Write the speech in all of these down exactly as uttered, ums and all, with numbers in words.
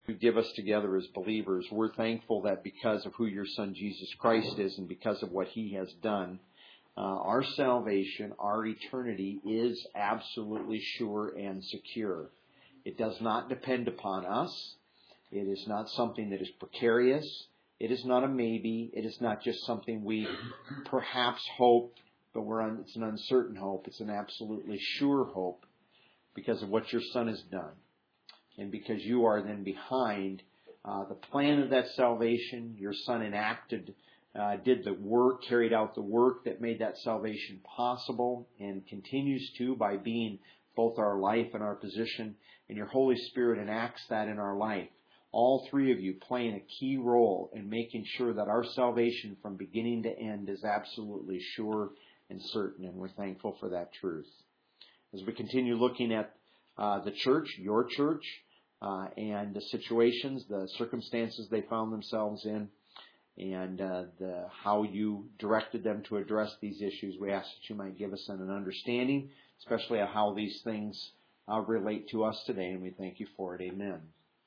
you give us together as believers. We're thankful that because of who your Son Jesus Christ is and because of what He has done, uh, our salvation, our eternity is absolutely sure and secure. It does not depend upon us. It is not something that is precarious. It is not a maybe. It is not just something we perhaps hope, but we're un- it's an uncertain hope. It's an absolutely sure hope because of what your Son has done. And because you are then behind uh, the plan of that salvation, your Son enacted, uh, did the work, carried out the work that made that salvation possible and continues to by being both our life and our position. And your Holy Spirit enacts that in our life. All three of you playing a key role in making sure that our salvation from beginning to end is absolutely sure and certain. And we're thankful for that truth. As we continue looking at uh, the church, your church, uh, and the situations, the circumstances they found themselves in, and uh, the, how you directed them to address these issues, we ask that you might give us an understanding, especially of how these things uh, relate to us today. And we thank you for it. Amen.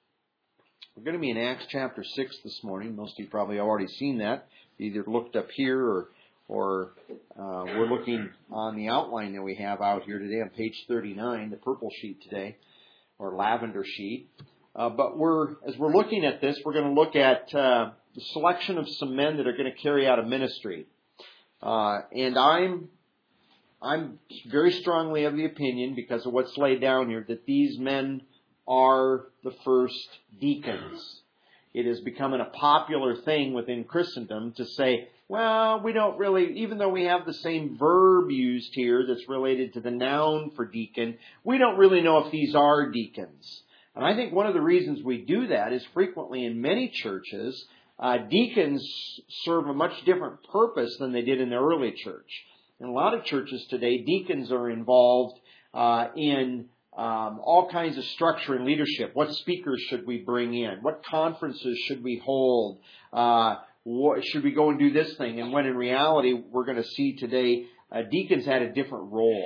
We're going to be in Acts chapter six this morning. Most of you probably already seen that. Either looked up here or or uh, we're looking on the outline that we have out here today on page thirty-nine, the purple sheet today, or lavender sheet. Uh, but we're as we're looking at this, we're going to look at uh, the selection of some men that are going to carry out a ministry. Uh, and I'm I'm very strongly of the opinion, because of what's laid down here, that these men are the first deacons. It is becoming a popular thing within Christendom to say, well, we don't really, even though we have the same verb used here that's related to the noun for deacon, we don't really know if these are deacons. And I think one of the reasons we do that is frequently in many churches, uh, deacons serve a much different purpose than they did in the early church. In a lot of churches today, deacons are involved uh, in Um, all kinds of structure and leadership. What speakers should we bring in? What conferences should we hold? Uh, what, should we go and do this thing? And when in reality, we're going to see today, uh, deacons had a different role.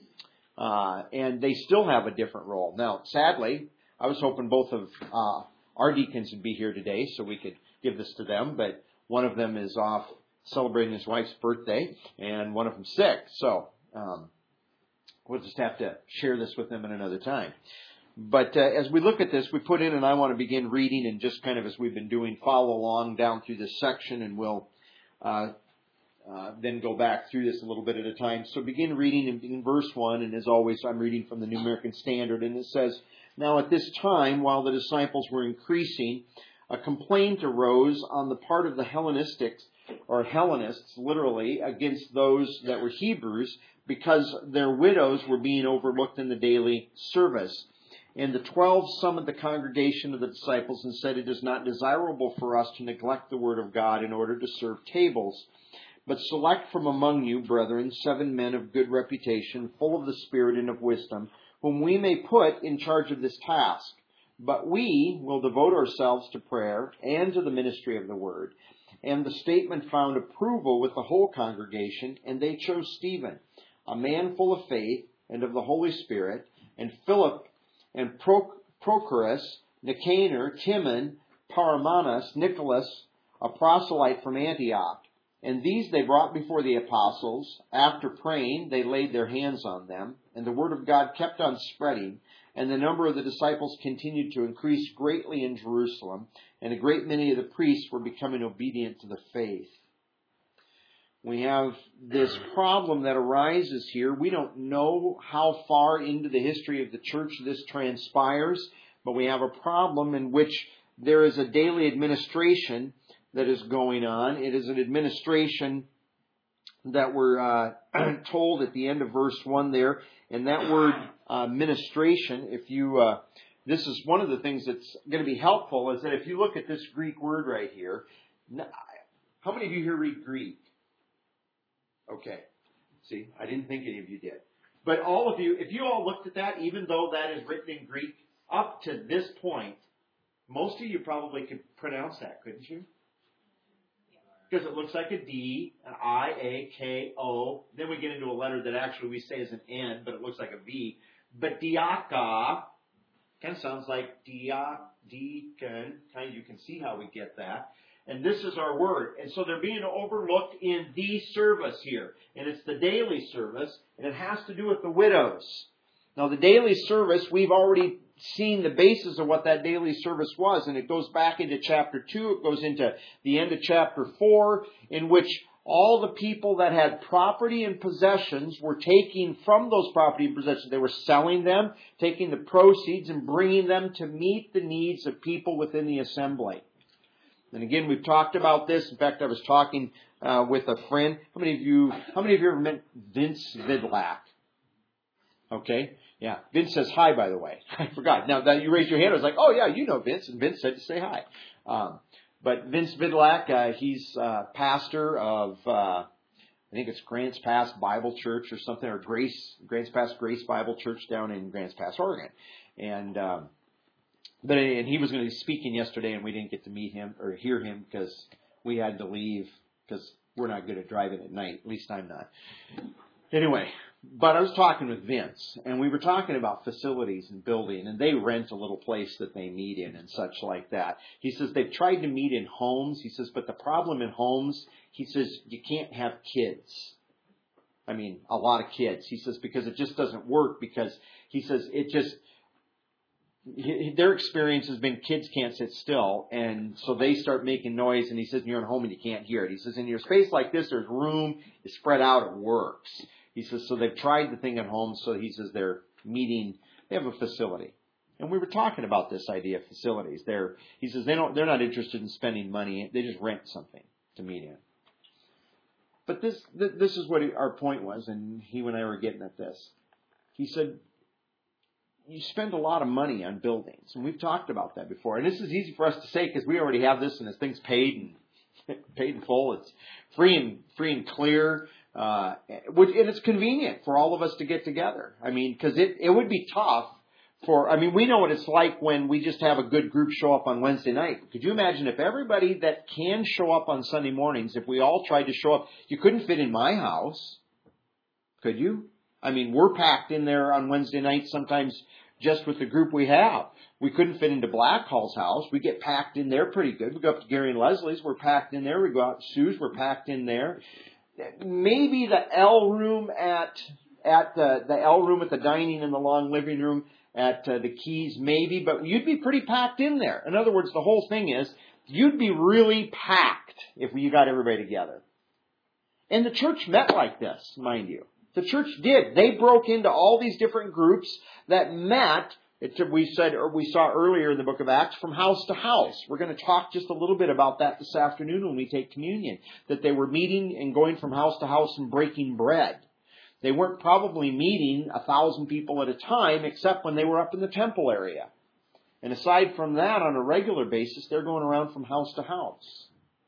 Uh, and they still have a different role. Now, sadly, I was hoping both of uh, our deacons would be here today so we could give this to them. But one of them is off celebrating his wife's birthday, and one of them's sick. So, um, we'll just have to share this with them at another time. But uh, as we look at this, we put in, and I want to begin reading, and just kind of as we've been doing, follow along down through this section, and we'll uh, uh, then go back through this a little bit at a time. So begin reading in, in verse one, and as always, I'm reading from the New American Standard, and it says, "Now at this time, while the disciples were increasing, a complaint arose on the part of the Hellenistics, or Hellenists, literally, against those that were Hebrews, because their widows were being overlooked in the daily service. And the twelve summoned the congregation of the disciples and said, 'It is not desirable for us to neglect the word of God in order to serve tables. But select from among you, brethren, seven men of good reputation, full of the Spirit and of wisdom, whom we may put in charge of this task. But we will devote ourselves to prayer and to the ministry of the word.' And the statement found approval with the whole congregation, and they chose Stephen, a man full of faith and of the Holy Spirit, and Philip and Prochorus, Nicanor, Timon, Paramenes, Nicholas, a proselyte from Antioch. And these they brought before the apostles. After praying, they laid their hands on them, and the word of God kept on spreading, and the number of the disciples continued to increase greatly in Jerusalem, and a great many of the priests were becoming obedient to the faith." We have this problem that arises here. We don't know how far into the history of the church this transpires, but we have a problem in which there is a daily administration that is going on. It is an administration that we're uh, told at the end of verse one there. And that word uh, ministration, if you, uh, this is one of the things that's going to be helpful, is that if you look at this Greek word right here, how many of you here read Greek? Okay. See, I didn't think any of you did. But all of you, if you all looked at that, even though that is written in Greek, up to this point, most of you probably could pronounce that, couldn't you? Because it looks like a D, an I, A, K, O. Then we get into a letter that actually we say is an N, but it looks like a V. But diaka kind of sounds like dia, deacon. Kind of, you can see how we get that. And this is our word. And so they're being overlooked in the service here. And it's the daily service, and it has to do with the widows. Now, the daily service, we've already seen the basis of what that daily service was, and it goes back into chapter two. It goes into the end of chapter four, in which all the people that had property and possessions were taking from those property and possessions. They were selling them, taking the proceeds, and bringing them to meet the needs of people within the assembly. And again, we've talked about this. In fact, I was talking uh, with a friend. How many of you? How many of you ever met Vince Vidlak? Okay, yeah. Vince says hi, by the way. I forgot. Now that you raised your hand, I was like, oh yeah, you know Vince, and Vince said to say hi. Um, but Vince Vidlak, uh, he's uh, pastor of, uh, I think it's Grants Pass Bible Church or something, or Grace Grants Pass Grace Bible Church down in Grants Pass, Oregon, and. Um, But and he was going to be speaking yesterday, and we didn't get to meet him or hear him because we had to leave because we're not good at driving at night. At least I'm not. Anyway, but I was talking with Vince, and we were talking about facilities and building, and they rent a little place that they meet in and such like that. He says they've tried to meet in homes. He says, but the problem in homes, he says, you can't have kids. I mean, a lot of kids. He says because it just doesn't work because he says it just... Their experience has been kids can't sit still, and so they start making noise, and he says, you're at home and you can't hear it. He says, in your space like this, there's room, it's spread out, it works. He says, so they've tried the thing at home, so he says they're meeting, they have a facility. And we were talking about this idea of facilities. They're, he says they don't, they're not interested in spending money, they just rent something to meet in. But this, this is what our point was, and he and I were getting at this. He said, you spend a lot of money on buildings, and we've talked about that before. And this is easy for us to say because we already have this, and this thing's paid and paid in full. It's free and free and clear, uh, and it's convenient for all of us to get together. I mean, because it it would be tough for. I mean, we know what it's like when we just have a good group show up on Wednesday night. Could you imagine if everybody that can show up on Sunday mornings, if we all tried to show up, you couldn't fit in my house, could you? I mean, we're packed in there on Wednesday nights sometimes just with the group we have. We couldn't fit into Blackhall's house. We get packed in there pretty good. We go up to Gary and Leslie's. We're packed in there. We go out to Sue's. We're packed in there. Maybe the L room at at the, the L room at the dining and the long living room at uh, the Keys, maybe. But you'd be pretty packed in there. In other words, the whole thing is you'd be really packed if you got everybody together. And the church met like this, mind you. The church did. They broke into all these different groups that met, we said, or we saw earlier in the book of Acts, from house to house. We're going to talk just a little bit about that this afternoon when we take communion. That they were meeting and going from house to house and breaking bread. They weren't probably meeting a thousand people at a time, except when they were up in the temple area. And aside from that, on a regular basis, they're going around from house to house.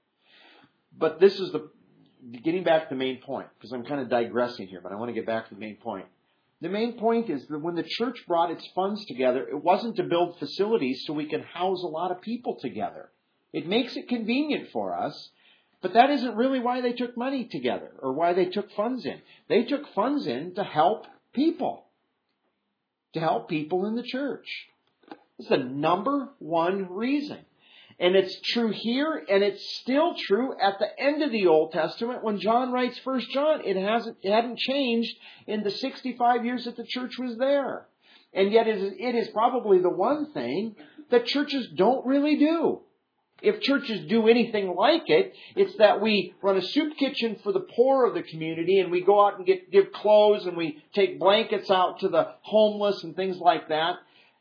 But this is the Getting back to the main point, because I'm kind of digressing here, but I want to get back to the main point. The main point is that when the church brought its funds together, it wasn't to build facilities so we can house a lot of people together. It makes it convenient for us, but that isn't really why they took money together or why they took funds in. They took funds in to help people, to help people in the church. It's the number one reason. And it's true here, and it's still true at the end of the Old Testament when John writes First John. It hasn't, it hadn't changed in the sixty-five years that the church was there. And yet it is, it is probably the one thing that churches don't really do. If churches do anything like it, it's that we run a soup kitchen for the poor of the community, and we go out and get give clothes, and we take blankets out to the homeless and things like that.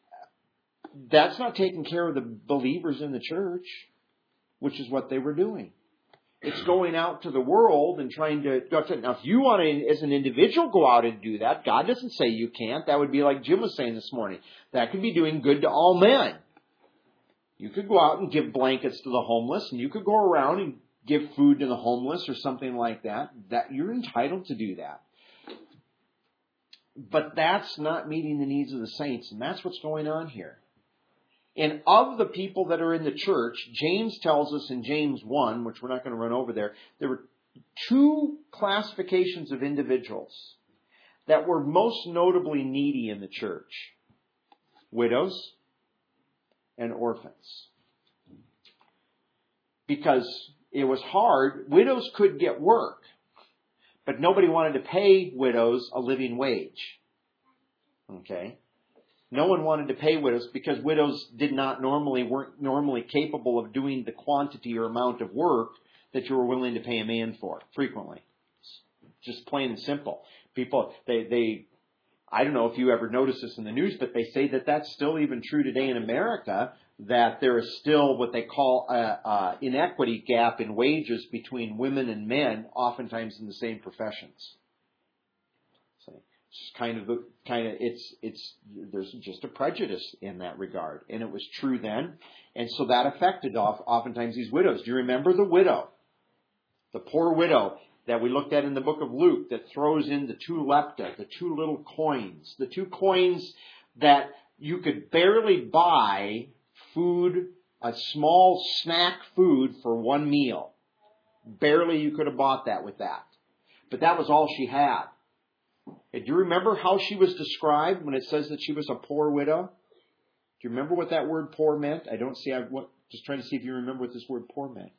That's not taking care of the believers in the church, which is what they were doing. It's going out to the world and trying to... Now, if you want to, as an individual, go out and do that, God doesn't say you can't. That would be like Jim was saying this morning. That could be doing good to all men. You could go out and give blankets to the homeless, and you could go around and give food to the homeless or something like that. That you're entitled to do that. But that's not meeting the needs of the saints, and that's what's going on here. And of the people that are in the church, James tells us in James one, which we're not going to run over there, there were two classifications of individuals that were most notably needy in the church. Widows and orphans. Because it was hard. Widows could get work, but nobody wanted to pay widows a living wage. Okay? No one wanted to pay widows because widows did not normally, weren't normally capable of doing the quantity or amount of work that you were willing to pay a man for, frequently. Just plain and simple. People, they, they, I don't know if you ever notice this in the news, but they say that that's still even true today in America, that there is still what they call a, a inequity gap in wages between women and men, oftentimes in the same professions. So it's kind of the kind of it's it's there's just a prejudice in that regard, and it was true then, and so that affected oftentimes these widows. Do you remember the widow, the poor widow that we looked at in the book of Luke, that throws in the two lepta, the two little coins, the two coins that you could barely buy food, a small snack food for one meal. Barely you could have bought that with that. But that was all she had. And do you remember how she was described when it says that she was a poor widow? Do you remember what that word poor meant? I don't see, I'm just trying to see if you remember what this word poor meant.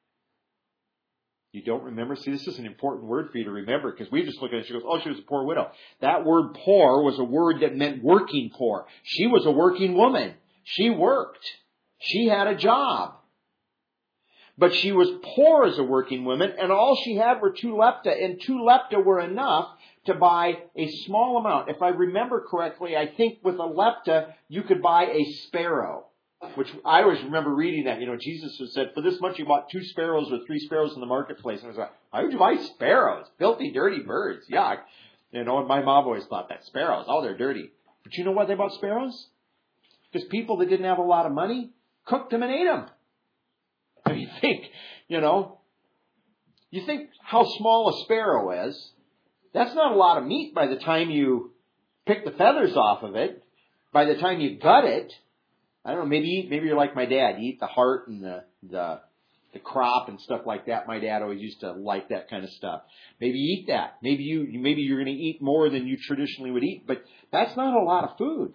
You don't remember? See, this is an important word for you to remember, because we just look at it and she goes, oh, she was a poor widow. That word poor was a word that meant working poor. She was a working woman. She worked. She had a job. But she was poor as a working woman, and all she had were two lepta, and two lepta were enough to buy a small amount. If I remember correctly, I think with a lepta, you could buy a sparrow. Which I always remember reading that, you know, Jesus said, for this much you bought two sparrows or three sparrows in the marketplace. And I was like, why would you buy sparrows? Filthy, dirty birds. Yuck. You know, and my mom always thought that sparrows, oh, they're dirty. But you know why they bought sparrows? Because people that didn't have a lot of money cooked them and ate them. And you think, you know, you think how small a sparrow is. That's not a lot of meat by the time you pick the feathers off of it. By the time you gut it, I don't know, maybe maybe you're like my dad. You eat the heart and the, the the crop and stuff like that. My dad always used to like that kind of stuff. Maybe you eat that. Maybe you maybe you're going to eat more than you traditionally would eat, but that's not a lot of food.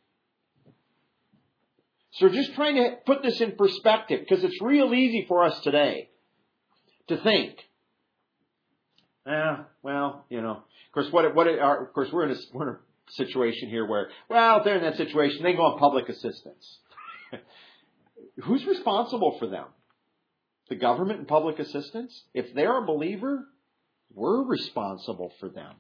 So we're just trying to put this in perspective, because it's real easy for us today to think, ah, well, you know, of course, what what are, of course we're in a we're in a situation here where, well, if they're in that situation, they go on public assistance. Who's responsible for them? The government and public assistance? If they're a believer, we're responsible for them.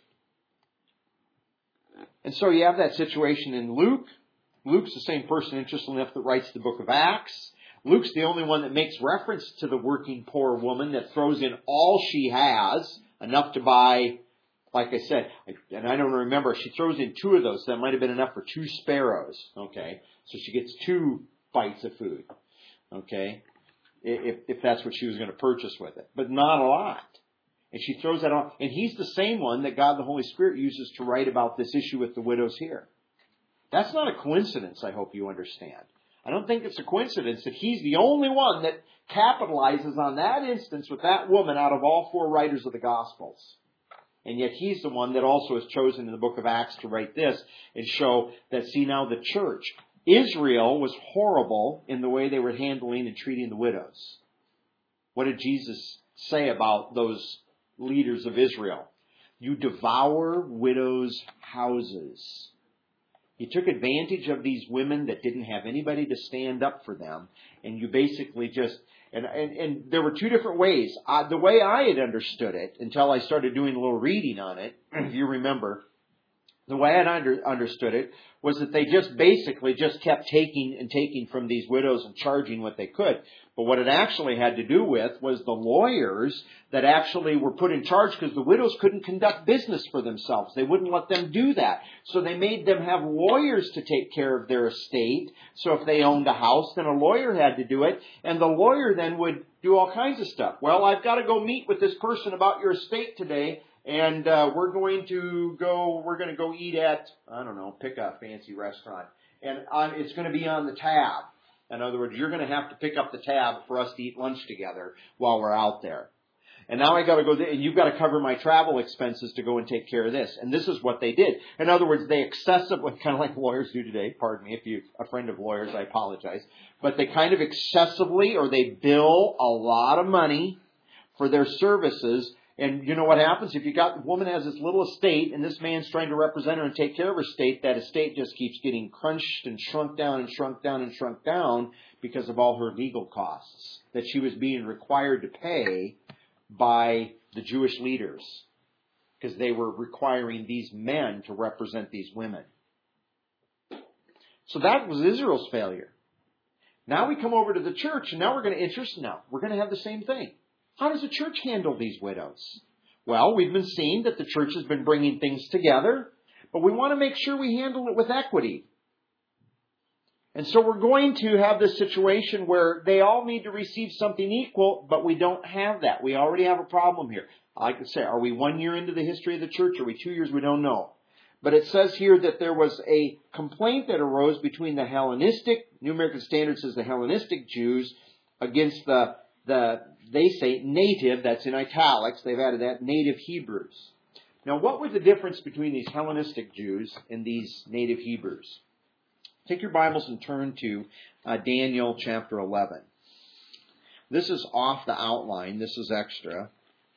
And so you have that situation in Luke. Luke's the same person, interestingly enough, that writes the book of Acts. Luke's the only one that makes reference to the working poor woman that throws in all she has, enough to buy, like I said, and I don't remember, she throws in two of those. That might have been enough for two sparrows. Okay, so she gets two bites of food. Okay, if if that's what she was going to purchase with it, but not a lot. And she throws that on, and he's the same one that God the Holy Spirit uses to write about this issue with the widows here. That's not a coincidence, I hope you understand. I don't think it's a coincidence that he's the only one that capitalizes on that instance with that woman out of all four writers of the Gospels. And yet he's the one that also is chosen in the book of Acts to write this and show that, see, now the church, Israel was horrible in the way they were handling and treating the widows. What did Jesus say about those leaders of Israel? You devour widows' houses. You took advantage of these women that didn't have anybody to stand up for them, and you basically just, and and, and there were two different ways. Uh, the way I had understood it, until I started doing a little reading on it, if you remember, the way I had under, understood it was that they just basically just kept taking and taking from these widows and charging what they could. But what it actually had to do with was the lawyers that actually were put in charge, because the widows couldn't conduct business for themselves. They wouldn't let them do that. So they made them have lawyers to take care of their estate. So if they owned a house, then a lawyer had to do it. And the lawyer then would do all kinds of stuff. Well, I've got to go meet with this person about your estate today. And uh, we're going to go, we're going to go eat at, I don't know, pick a fancy restaurant. And on, it's going to be on the tab. In other words, you're going to have to pick up the tab for us to eat lunch together while we're out there. And now I got to go there, and you've got to cover my travel expenses to go and take care of this. And this is what they did. In other words, they excessively, kind of like lawyers do today, pardon me if you're a friend of lawyers, I apologize, but they kind of excessively, or they bill a lot of money for their services. And you know what happens? If you got, the woman has this little estate, and this man's trying to represent her and take care of her estate, that estate just keeps getting crunched and shrunk down and shrunk down and shrunk down because of all her legal costs that she was being required to pay by the Jewish leaders, because they were requiring these men to represent these women. So that was Israel's failure. Now we come over to the church, and now we're going to interest now. We're going to have the same thing. How does the church handle these widows? Well, we've been seeing that the church has been bringing things together, but we want to make sure we handle it with equity. And so we're going to have this situation where they all need to receive something equal, but we don't have that. We already have a problem here. Like I say, are we one year into the history of the church? Are we two years? We don't know. But it says here that there was a complaint that arose between the Hellenistic, New American Standard says the Hellenistic Jews, against the, the they say native, that's in italics, they've added that, native Hebrews. Now what was the difference between these Hellenistic Jews and these native Hebrews? Take your Bibles and turn to uh, Daniel chapter eleven. This is off the outline. This is extra.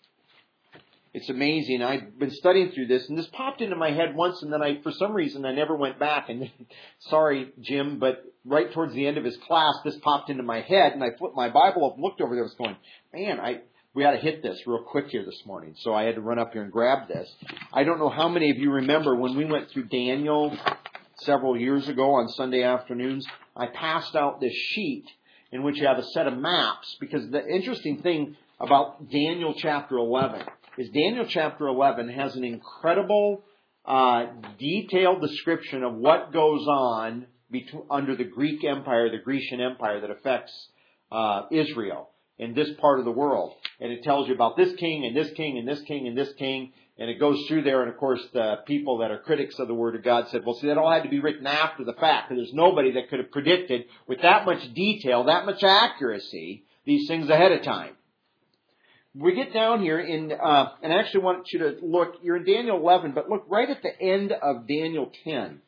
It's amazing. I've been studying through this, and this popped into my head once, and then I, for some reason, I never went back. And sorry, Jim, but right towards the end of his class, this popped into my head, and I flipped my Bible up and looked over there. I was going, man, I we got to hit this real quick here this morning. So I had to run up here and grab this. I don't know how many of you remember when we went through Daniel several years ago on Sunday afternoons. I passed out this sheet in which you have a set of maps, because the interesting thing about Daniel chapter eleven is Daniel chapter eleven has an incredible uh, detailed description of what goes on between, under the Greek Empire, the Grecian Empire that affects uh, Israel in this part of the world. And it tells you about this king and this king and this king and this king. And it goes through there, and of course the people that are critics of the Word of God said, well, see, that all had to be written after the fact, because there's nobody that could have predicted with that much detail, that much accuracy, these things ahead of time. We get down here in, uh, and I actually want you to look, you're in Daniel eleven, but look right at the end of Daniel ten.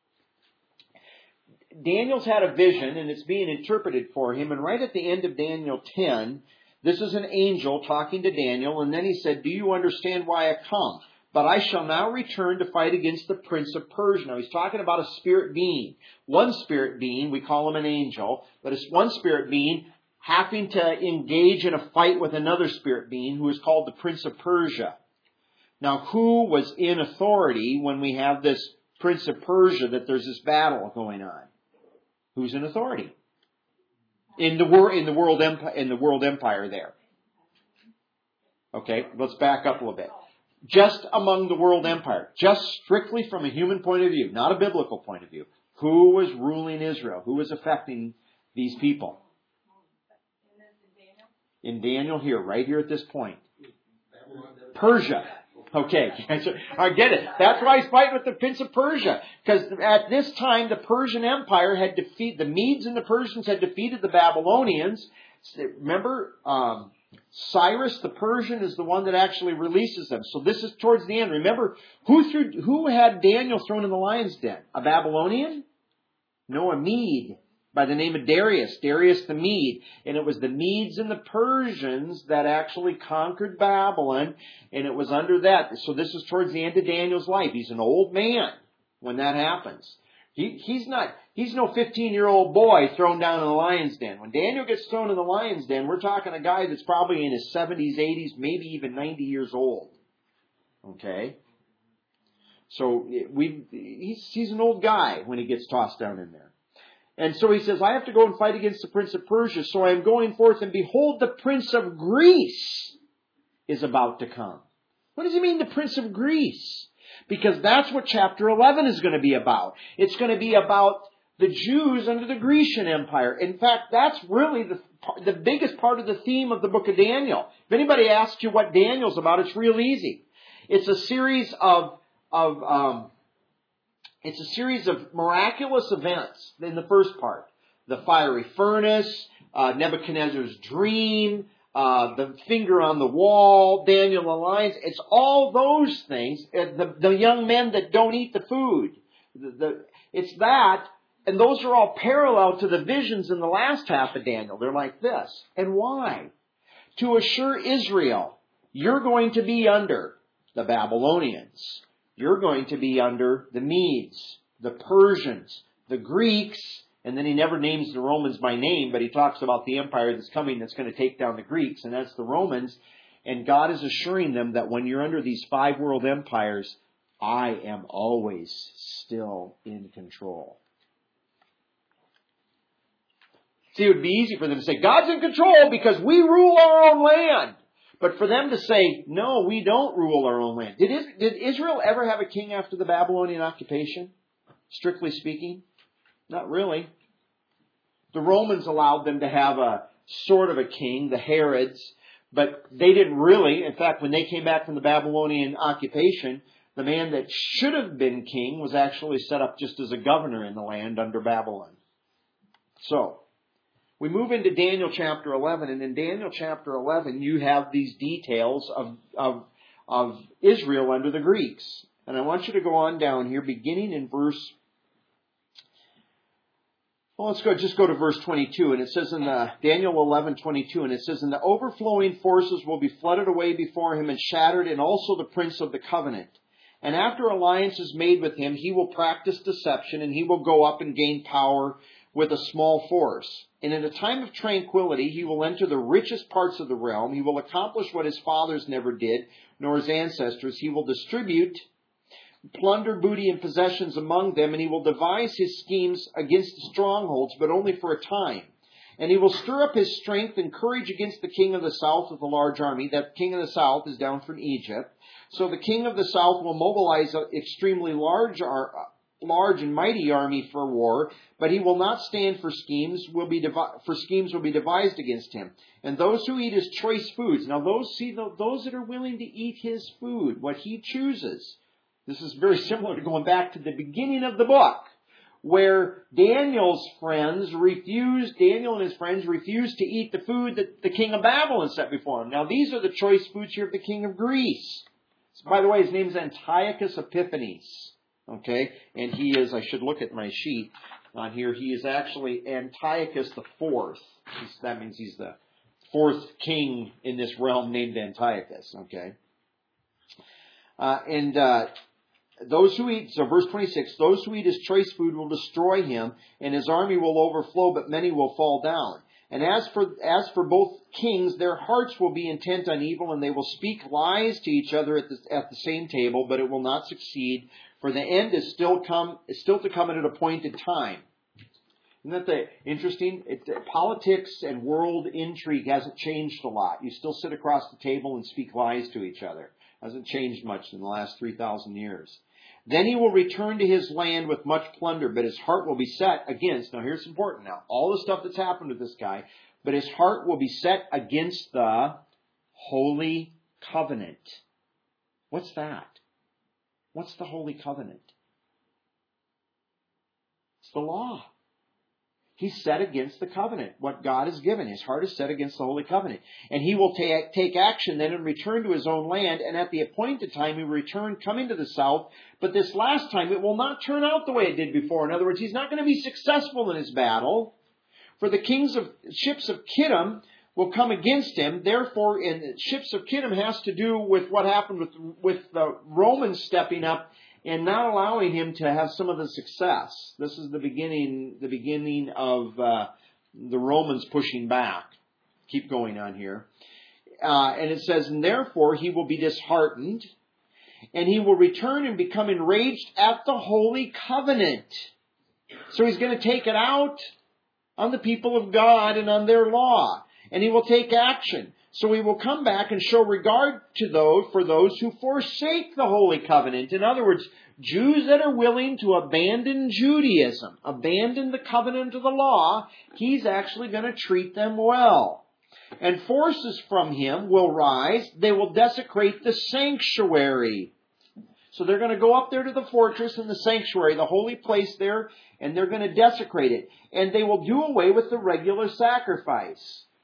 Daniel's had a vision, and it's being interpreted for him, and right at the end of Daniel ten, this is an angel talking to Daniel, and then he said, do you understand why I come? But I shall now return to fight against the prince of Persia. Now he's talking about a spirit being. One spirit being, we call him an angel, but it's one spirit being having to engage in a fight with another spirit being who is called the prince of Persia. Now who was in authority when we have this prince of Persia, that there's this battle going on? Who's in authority? In the world, in the world empire, in the world empire there. Okay, let's back up a little bit. Just among the world empire, just strictly from a human point of view, not a biblical point of view, who was ruling Israel? Who was affecting these people? In Daniel here, right here at this point. Persia. Okay, I get it. That's why he's fighting with the prince of Persia. Because at this time, the Persian Empire had defeated, the Medes and the Persians had defeated the Babylonians. Remember, um, Cyrus the Persian is the one that actually releases them. So this is towards the end. Remember, who threw, who had Daniel thrown in the lion's den? A Babylonian? No, a Mede by the name of Darius, Darius the Mede. And it was the Medes and the Persians that actually conquered Babylon, and it was under that. So this is towards the end of Daniel's life. He's an old man when that happens. He, he's not, he's no fifteen-year-old boy thrown down in the lion's den. When Daniel gets thrown in the lion's den, we're talking a guy that's probably in his seventies, eighties, maybe even ninety years old. Okay? So we, he's, he's an old guy when he gets tossed down in there. And so he says, I have to go and fight against the prince of Persia. So I am going forth, and behold, the prince of Greece is about to come. What does he mean, the prince of Greece? Because that's what chapter eleven is going to be about. It's going to be about the Jews under the Grecian Empire. In fact, that's really the, the biggest part of the theme of the book of Daniel. If anybody asks you what Daniel's about, it's real easy. It's a series of, of, um, It's a series of miraculous events in the first part. The fiery furnace, uh, Nebuchadnezzar's dream, uh, the finger on the wall, Daniel and the lions. It's all those things. The, the young men that don't eat the food. The, the, it's that. And those are all parallel to the visions in the last half of Daniel. They're like this. And why? To assure Israel, you're going to be under the Babylonians. You're going to be under the Medes, the Persians, the Greeks, and then he never names the Romans by name, but he talks about the empire that's coming that's going to take down the Greeks, and that's the Romans. And God is assuring them that when you're under these five world empires, I am always still in control. See, it would be easy for them to say, God's in control because we rule our own land. But for them to say, no, we don't rule our own land. Did, did Israel ever have a king after the Babylonian occupation? Strictly speaking? Not really. The Romans allowed them to have a sort of a king, the Herods, but they didn't really. In fact, when they came back from the Babylonian occupation, the man that should have been king was actually set up just as a governor in the land under Babylon. So, we move into Daniel chapter eleven, and in Daniel chapter eleven, you have these details of, of, of Israel under the Greeks. And I want you to go on down here, beginning in verse, well, let's go, just go to verse twenty-two, and it says in the, Daniel eleven twenty-two, and it says, and the overflowing forces will be flooded away before him and shattered, and also the prince of the covenant. And after alliance is made with him, he will practice deception, and he will go up and gain power with a small force. And in a time of tranquility, he will enter the richest parts of the realm. He will accomplish what his fathers never did, nor his ancestors. He will distribute plunder, booty, and possessions among them, and he will devise his schemes against the strongholds, but only for a time. And he will stir up his strength and courage against the king of the south with a large army. That king of the south is down from Egypt. So the king of the south will mobilize an extremely large army, large and mighty army for war, but he will not stand for schemes will be devi- for schemes will be devised against him. And those who eat his choice foods, now those see those that are willing to eat his food, what he chooses. This is very similar to going back to the beginning of the book, where Daniel's friends refused, Daniel and his friends refused to eat the food that the king of Babylon set before him. Now these are the choice foods here of the king of Greece. So, by the way, his name is Antiochus Epiphanes. Okay, and he is, I should look at my sheet on here, he is actually Antiochus the Fourth. He's, that means he's the fourth king in this realm named Antiochus, okay. Uh, and uh, those who eat, so verse twenty-six, those who eat his choice food will destroy him, and his army will overflow, but many will fall down. And as for as for both kings, their hearts will be intent on evil, and they will speak lies to each other at the, at the same table, but it will not succeed. For the end is still come is still to come at an appointed time. Isn't that the interesting? It, politics and world intrigue hasn't changed a lot. You still sit across the table and speak lies to each other. Hasn't changed much in the last three thousand years. Then he will return to his land with much plunder, but his heart will be set against. Now here's important now. All the stuff that's happened with this guy, but his heart will be set against the Holy Covenant. What's that? What's the Holy Covenant? It's the law. He's set against the covenant, what God has given. His heart is set against the Holy Covenant. And he will take, take action then and return to his own land. And at the appointed time he will return, coming to the south. But this last time it will not turn out the way it did before. In other words, he's not going to be successful in his battle. For the kings of ships of Kittim will come against him. Therefore, and ships of Kittim has to do with what happened with, with the Romans stepping up and not allowing him to have some of the success. This is the beginning, the beginning of uh, the Romans pushing back. Keep going on here. Uh, and it says, and therefore he will be disheartened, and he will return and become enraged at the Holy Covenant. So he's going to take it out on the people of God and on their law. And he will take action. So he will come back and show regard to those for those who forsake the Holy Covenant. In other words, Jews that are willing to abandon Judaism, abandon the covenant of the law, he's actually going to treat them well. And forces from him will rise. They will desecrate the sanctuary. So they're going to go up there to the fortress and the sanctuary, the holy place there, and they're going to desecrate it. And they will do away with the regular sacrifice.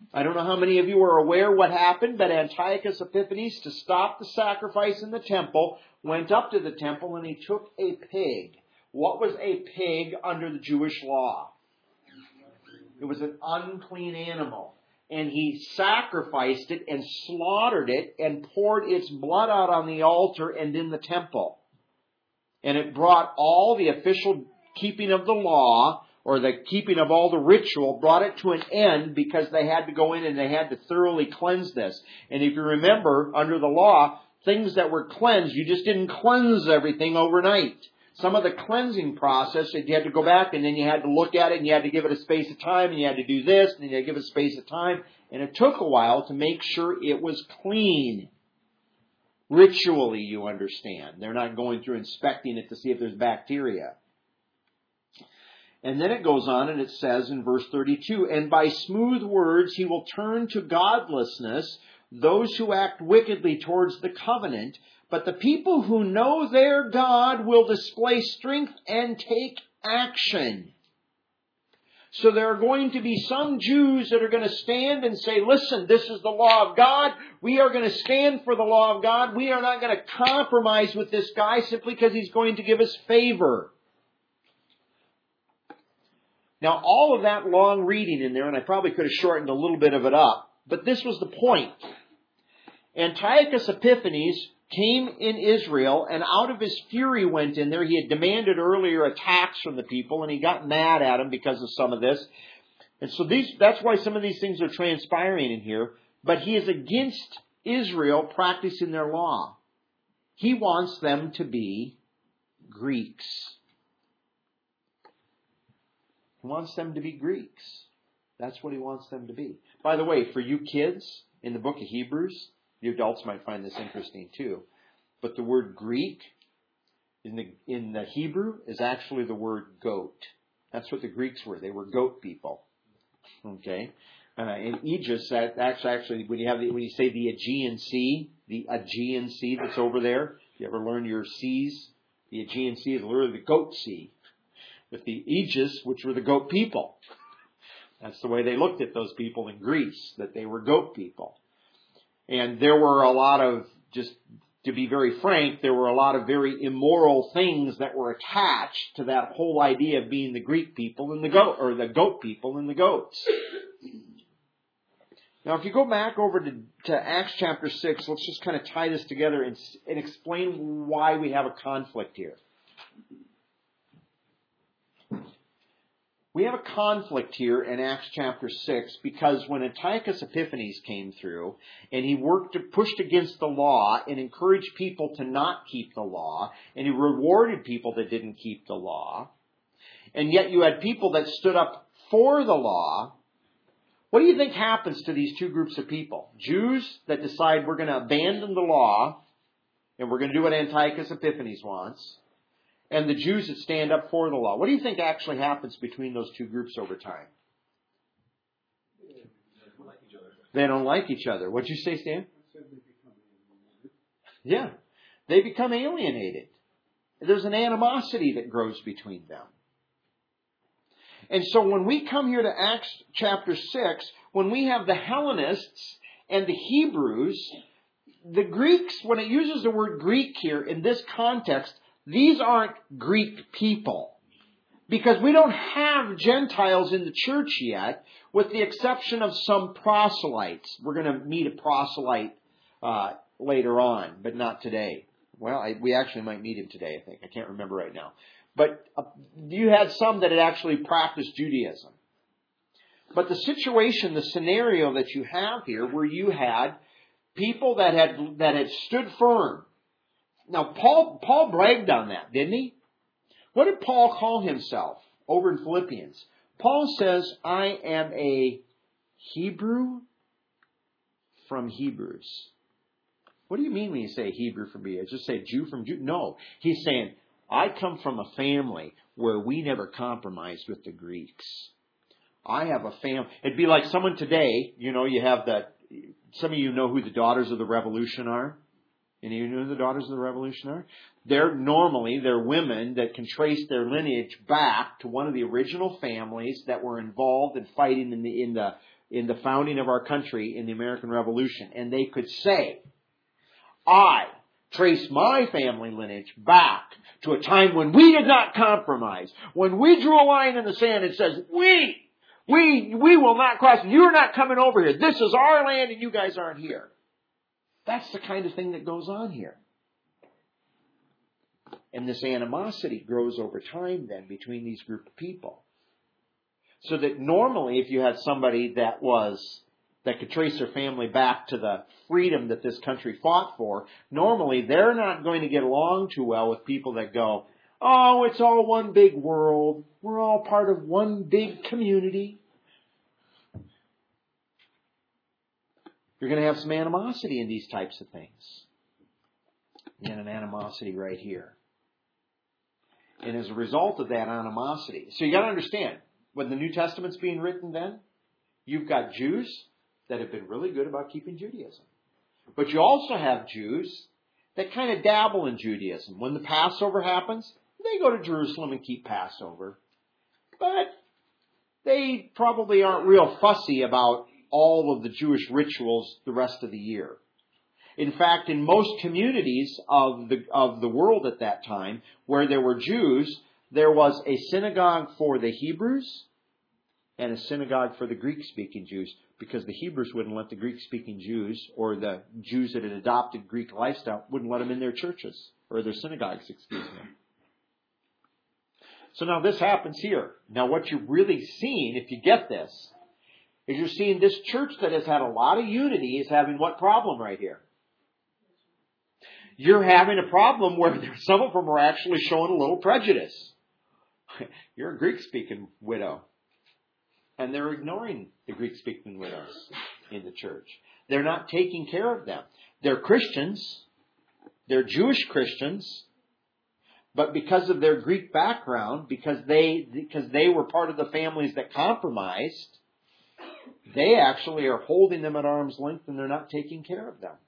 I don't know how many of you are aware what happened, but Antiochus Epiphanes, to stop the sacrifice in the temple, went up to the temple and he took a pig. What was a pig under the Jewish law? It was an unclean animal. And he sacrificed it and slaughtered it and poured its blood out on the altar and in the temple. And it brought all the official keeping of the law, or the keeping of all the ritual, brought it to an end because they had to go in and they had to thoroughly cleanse this. And if you remember, under the law, things that were cleansed, you just didn't cleanse everything overnight. Some of the cleansing process, you had to go back and then you had to look at it and you had to give it a space of time and you had to do this and then you had to give it a space of time. And it took a while to make sure it was clean. Ritually, you understand. They're not going through inspecting it to see if there's bacteria. And then it goes on and it says in verse thirty-two, and by smooth words he will turn to godlessness those who act wickedly towards the covenant, but the people who know their God will display strength and take action. So there are going to be some Jews that are going to stand and say, listen, this is the law of God. We are going to stand for the law of God. We are not going to compromise with this guy simply because he's going to give us favor. Now, all of that long reading in there, and I probably could have shortened a little bit of it up, but this was the point. Antiochus Epiphanes came in Israel, and out of his fury went in there. He had demanded earlier a tax from the people, and he got mad at them because of some of this. And so these, that's why some of these things are transpiring in here. But he is against Israel practicing their law. He wants them to be Greeks. He wants them to be Greeks. That's what he wants them to be. By the way, for you kids, in the book of Hebrews, the adults might find this interesting too, but the word Greek in the in the Hebrew is actually the word goat. That's what the Greeks were. They were goat people. Okay, uh, in Aegis, that actually, actually when you have the, when you say the Aegean Sea, the Aegean Sea that's over there. You ever learn your seas? The Aegean Sea is literally the goat sea. With the Aegis, which were the goat people. That's the way they looked at those people in Greece, that they were goat people. And there were a lot of, just to be very frank, there were a lot of very immoral things that were attached to that whole idea of being the Greek people and the goat, or the goat people and the goats. Now, if you go back over to, to Acts chapter six, let's just kind of tie this together and, and explain why we have a conflict here. We have a conflict here in Acts chapter six because when Antiochus Epiphanes came through and he worked, pushed against the law and encouraged people to not keep the law, and he rewarded people that didn't keep the law, and yet you had people that stood up for the law, what do you think happens to these two groups of people? Jews that decide we're going to abandon the law and we're going to do what Antiochus Epiphanes wants, and the Jews that stand up for the law. What do you think actually happens between those two groups over time? They don't like each other. They don't like each other. What'd you say, Stan? Yeah. They become alienated. There's an animosity that grows between them. And so when we come here to Acts chapter six, when we have the Hellenists and the Hebrews, the Greeks, when it uses the word Greek here in this context, these aren't Greek people, because we don't have Gentiles in the church yet, with the exception of some proselytes. We're going to meet a proselyte uh, later on, but not today. Well, I, we actually might meet him today, I think. I can't remember right now. But uh, you had some that had actually practiced Judaism. But the situation, the scenario that you have here, where you had people that had that had stood firm. Now, Paul Paul bragged on that, didn't he? What did Paul call himself over in Philippians? Paul says, I am a Hebrew from Hebrews. What do you mean when you say Hebrew from Hebrews? Just say Jew from Jew? No. He's saying, I come from a family where we never compromised with the Greeks. I have a family. It'd be like someone today, you know, you have that, some of you know who the Daughters of the Revolution are. Any of you know who the Daughters of the Revolution are? They're normally, they're women that can trace their lineage back to one of the original families that were involved in fighting in the in the in the founding of our country in the American Revolution, and they could say, I trace my family lineage back to a time when we did not compromise, when we drew a line in the sand and says, we, we, we will not cross. You're not coming over here. This is our land and you guys aren't here. That's the kind of thing that goes on here. And this animosity grows over time then between these group of people. So that normally if you had somebody that was, that could trace their family back to the freedom that this country fought for, normally they're not going to get along too well with people that go, oh, it's all one big world. We're all part of one big community. You're going to have some animosity in these types of things. And an animosity right here. And as a result of that animosity, so you got to understand, when the New Testament's being written then, you've got Jews that have been really good about keeping Judaism. But you also have Jews that kind of dabble in Judaism. When the Passover happens, they go to Jerusalem and keep Passover. But they probably aren't real fussy about all of the Jewish rituals the rest of the year. In fact, in most communities of the of the world at that time, where there were Jews, there was a synagogue for the Hebrews and a synagogue for the Greek-speaking Jews, because the Hebrews wouldn't let the Greek-speaking Jews, or the Jews that had adopted Greek lifestyle, wouldn't let them in their churches, or their synagogues, excuse me. So now this happens here. Now what you're really seeing, if you get this, is you're seeing this church that has had a lot of unity is having what problem right here? You're having a problem where some of them are actually showing a little prejudice. You're a Greek-speaking widow. And they're ignoring the Greek-speaking widows in the church. They're not taking care of them. They're Christians. They're Jewish Christians. But because of their Greek background, because they, because they were part of the families that compromised, they actually are holding them at arm's length and they're not taking care of them.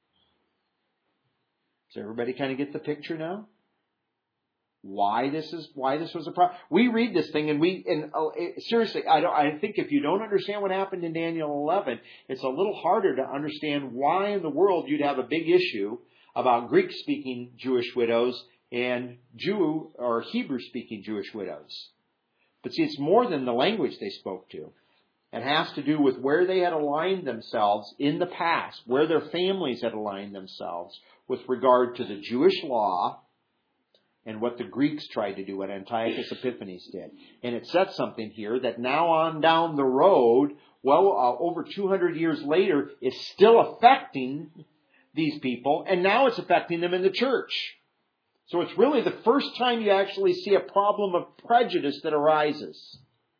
Does everybody kind of get the picture now? Why this is why this was a problem? We read this thing and we and uh, seriously, I don't. I think if you don't understand what happened in Daniel eleven, it's a little harder to understand why in the world you'd have a big issue about Greek-speaking Jewish widows and Jew or Hebrew-speaking Jewish widows. But see, it's more than the language they spoke to. It has to do with where they had aligned themselves in the past, where their families had aligned themselves with regard to the Jewish law and what the Greeks tried to do, what Antiochus Epiphanes did. And it says something here that now on down the road, well, uh, over two hundred years later, is still affecting these people, and now it's affecting them in the church. So it's really the first time you actually see a problem of prejudice that arises.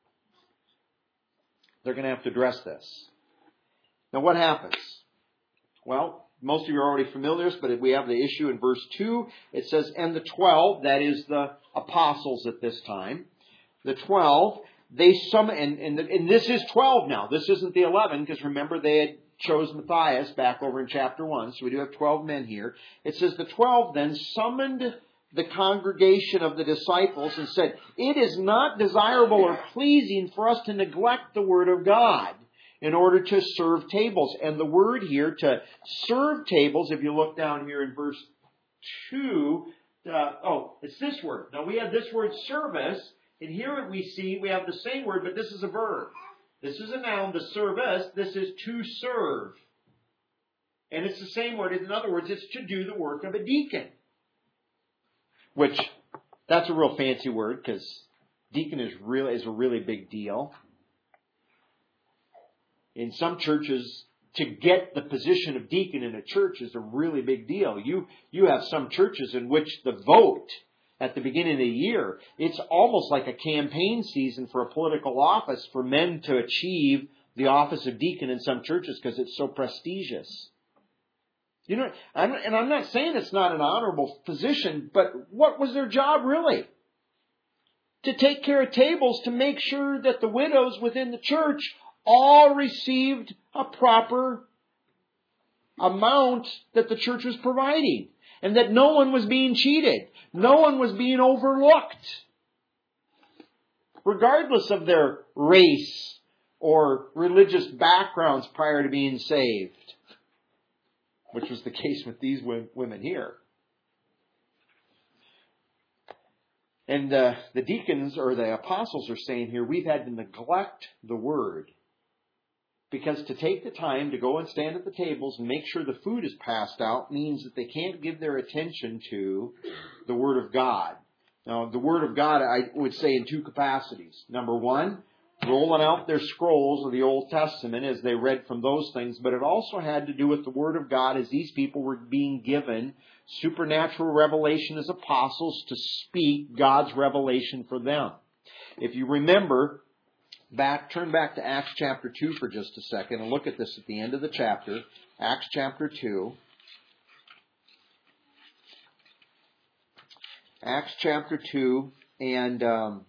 They're going to have to address this. Now what happens? Well, most of you are already familiar with this, but we have the issue in verse two. It says, and the twelve, that is the apostles at this time, the twelve, they summon, and, and, and this is twelve now. This isn't the eleven, because remember they had chose Matthias back over in chapter one, so we do have twelve men here. It says, the twelve then summoned the congregation of the disciples and said, it is not desirable or pleasing for us to neglect the word of God in order to serve tables. And the word here, to serve tables, if you look down here in verse two, uh, oh, it's this word. Now we have this word service, and here we see we have the same word, but this is a verb. This is a noun, the service. This is to serve. And it's the same word. In other words, it's to do the work of a deacon. Which, that's a real fancy word, because deacon is really is a really big deal. In some churches, to get the position of deacon in a church is a really big deal. You you have some churches in which the vote at the beginning of the year, it's almost like a campaign season for a political office for men to achieve the office of deacon in some churches because it's so prestigious. You know, I'm, and I'm not saying it's not an honorable position, but what was their job really? To take care of tables, to make sure that the widows within the church all received a proper amount that the church was providing. And that no one was being cheated. No one was being overlooked. Regardless of their race or religious backgrounds prior to being saved, which was the case with these women here. And uh, the deacons or the apostles are saying here, we've had to neglect the Word. Because to take the time to go and stand at the tables and make sure the food is passed out means that they can't give their attention to the Word of God. Now, the Word of God, I would say, in two capacities. Number one, rolling out their scrolls of the Old Testament as they read from those things. But it also had to do with the Word of God as these people were being given supernatural revelation as apostles to speak God's revelation for them. If you remember, back, turn back to Acts chapter two for just a second and look at this at the end of the chapter. Acts chapter two. Acts chapter two and um,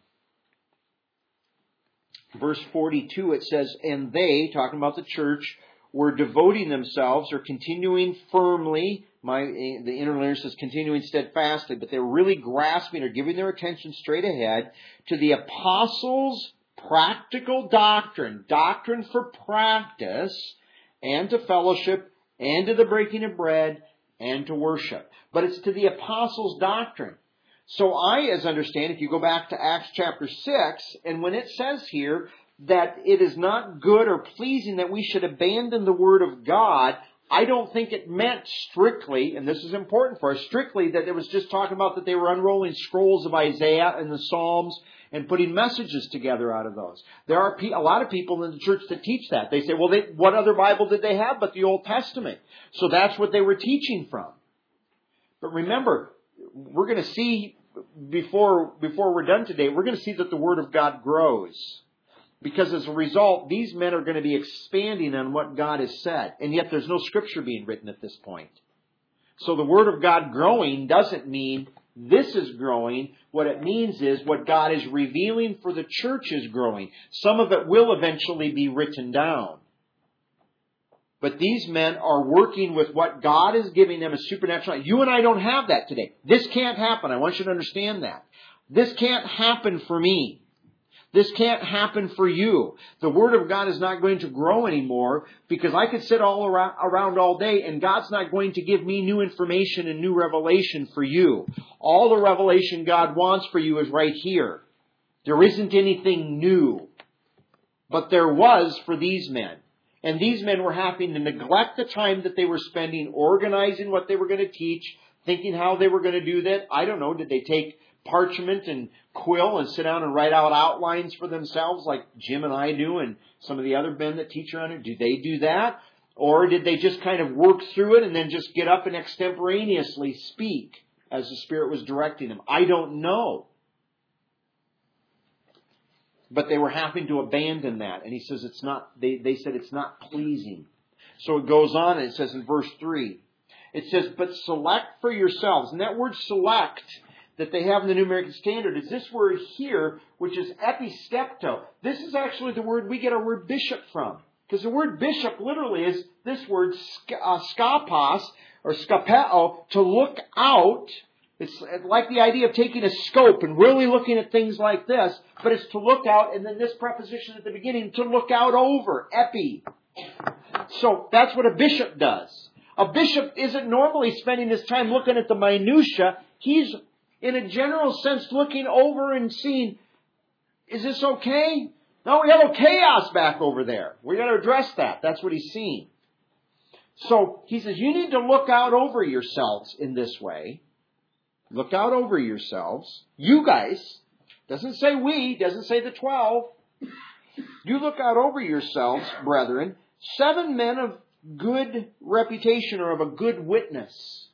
verse forty-two, it says, and they, talking about the church, were devoting themselves or continuing firmly. My the interlinear says continuing steadfastly, but they're really grasping or giving their attention straight ahead to the apostles' practical doctrine, doctrine for practice, and to fellowship, and to the breaking of bread, and to worship. But it's to the apostles' doctrine. So I, as understand, if you go back to Acts chapter six, and when it says here that it is not good or pleasing that we should abandon the Word of God, I don't think it meant strictly, and this is important for us, strictly that it was just talking about that they were unrolling scrolls of Isaiah and the Psalms and putting messages together out of those. There are a lot of people in the church that teach that. They say, well, they, what other Bible did they have but the Old Testament? So that's what they were teaching from. But remember, we're going to see, before, before we're done today, we're going to see that the Word of God grows. Because as a result, these men are going to be expanding on what God has said. And yet there's no Scripture being written at this point. So the Word of God growing doesn't mean this is growing. What it means is what God is revealing for the church is growing. Some of it will eventually be written down. But these men are working with what God is giving them as supernatural. You and I don't have that today. This can't happen. I want you to understand that. This can't happen for me. This can't happen for you. The Word of God is not going to grow anymore because I could sit all around, around all day and God's not going to give me new information and new revelation for you. All the revelation God wants for you is right here. There isn't anything new. But there was for these men. And these men were having to neglect the time that they were spending organizing what they were going to teach, thinking how they were going to do that. I don't know, did they take parchment and quill and sit down and write out outlines for themselves like Jim and I do and some of the other men that teach around it? Do they do that? Or did they just kind of work through it and then just get up and extemporaneously speak as the Spirit was directing them? I don't know. But they were having to abandon that. And he says it's not, they, they said it's not pleasing. So it goes on and it says in verse three, it says, but select for yourselves. And that word select that they have in the New American Standard is this word here, which is epistepto. This is actually the word we get our word bishop from. Because the word bishop literally is this word uh, skapos or skapeo, to look out. It's like the idea of taking a scope and really looking at things like this, but it's to look out, and then this preposition at the beginning, to look out over, epi. So that's what a bishop does. A bishop isn't normally spending his time looking at the minutia. He's, in a general sense, looking over and seeing, is this okay? No, we got a chaos back over there. We got to address that. That's what he's seeing. So he says, you need to look out over yourselves in this way. Look out over yourselves. You guys. Doesn't say we. Doesn't say the twelve. You look out over yourselves, brethren. Seven men of good reputation or of a good witness,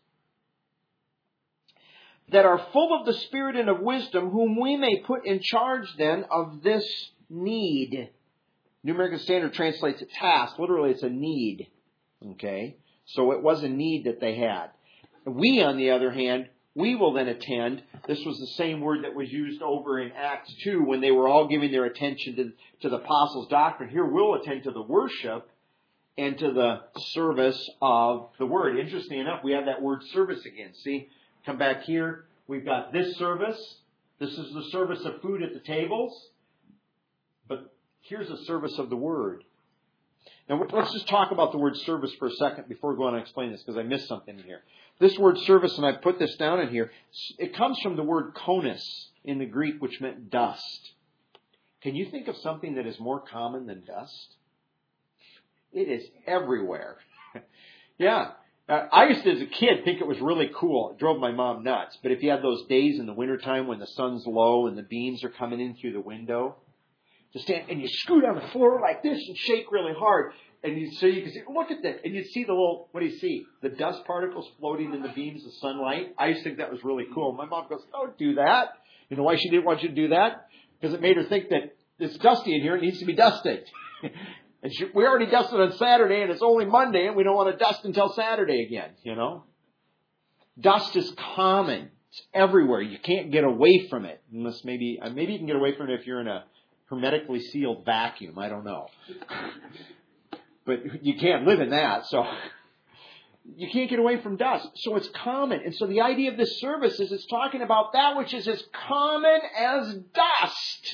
that are full of the Spirit and of wisdom, whom we may put in charge then of this need. New American Standard translates it task. Literally, it's a need. Okay? So it was a need that they had. We, on the other hand, we will then attend. This was the same word that was used over in Acts two when they were all giving their attention to, to the apostles' doctrine. Here we'll attend to the worship and to the service of the word. Interesting enough, we have that word service again. See, come back here. We've got this service. This is the service of food at the tables. But here's a service of the Word. Now, let's just talk about the word service for a second before we go on and explain this, because I missed something in here. This word service, and I put this down in here, it comes from the word konos in the Greek, which meant dust. Can you think of something that is more common than dust? It is everywhere. Yeah. Uh, I used to, as a kid, think it was really cool. It drove my mom nuts. But if you had those days in the wintertime when the sun's low and the beams are coming in through the window, to stand and you scoot on the floor like this and shake really hard. And you, so you can see, look at that. And you'd see the little, what do you see? The dust particles floating in the beams of sunlight. I used to think that was really cool. My mom goes, don't do that. You know why she didn't want you to do that? Because it made her think that it's dusty in here. It needs to be dusted. And she, we already dusted on Saturday and it's only Monday and we don't want to dust until Saturday again, you know. Dust is common. It's everywhere. You can't get away from it. Unless maybe, maybe you can get away from it if you're in a hermetically sealed vacuum. I don't know. But you can't live in that. So you can't get away from dust. So it's common. And so the idea of this service is it's talking about that which is as common as dust.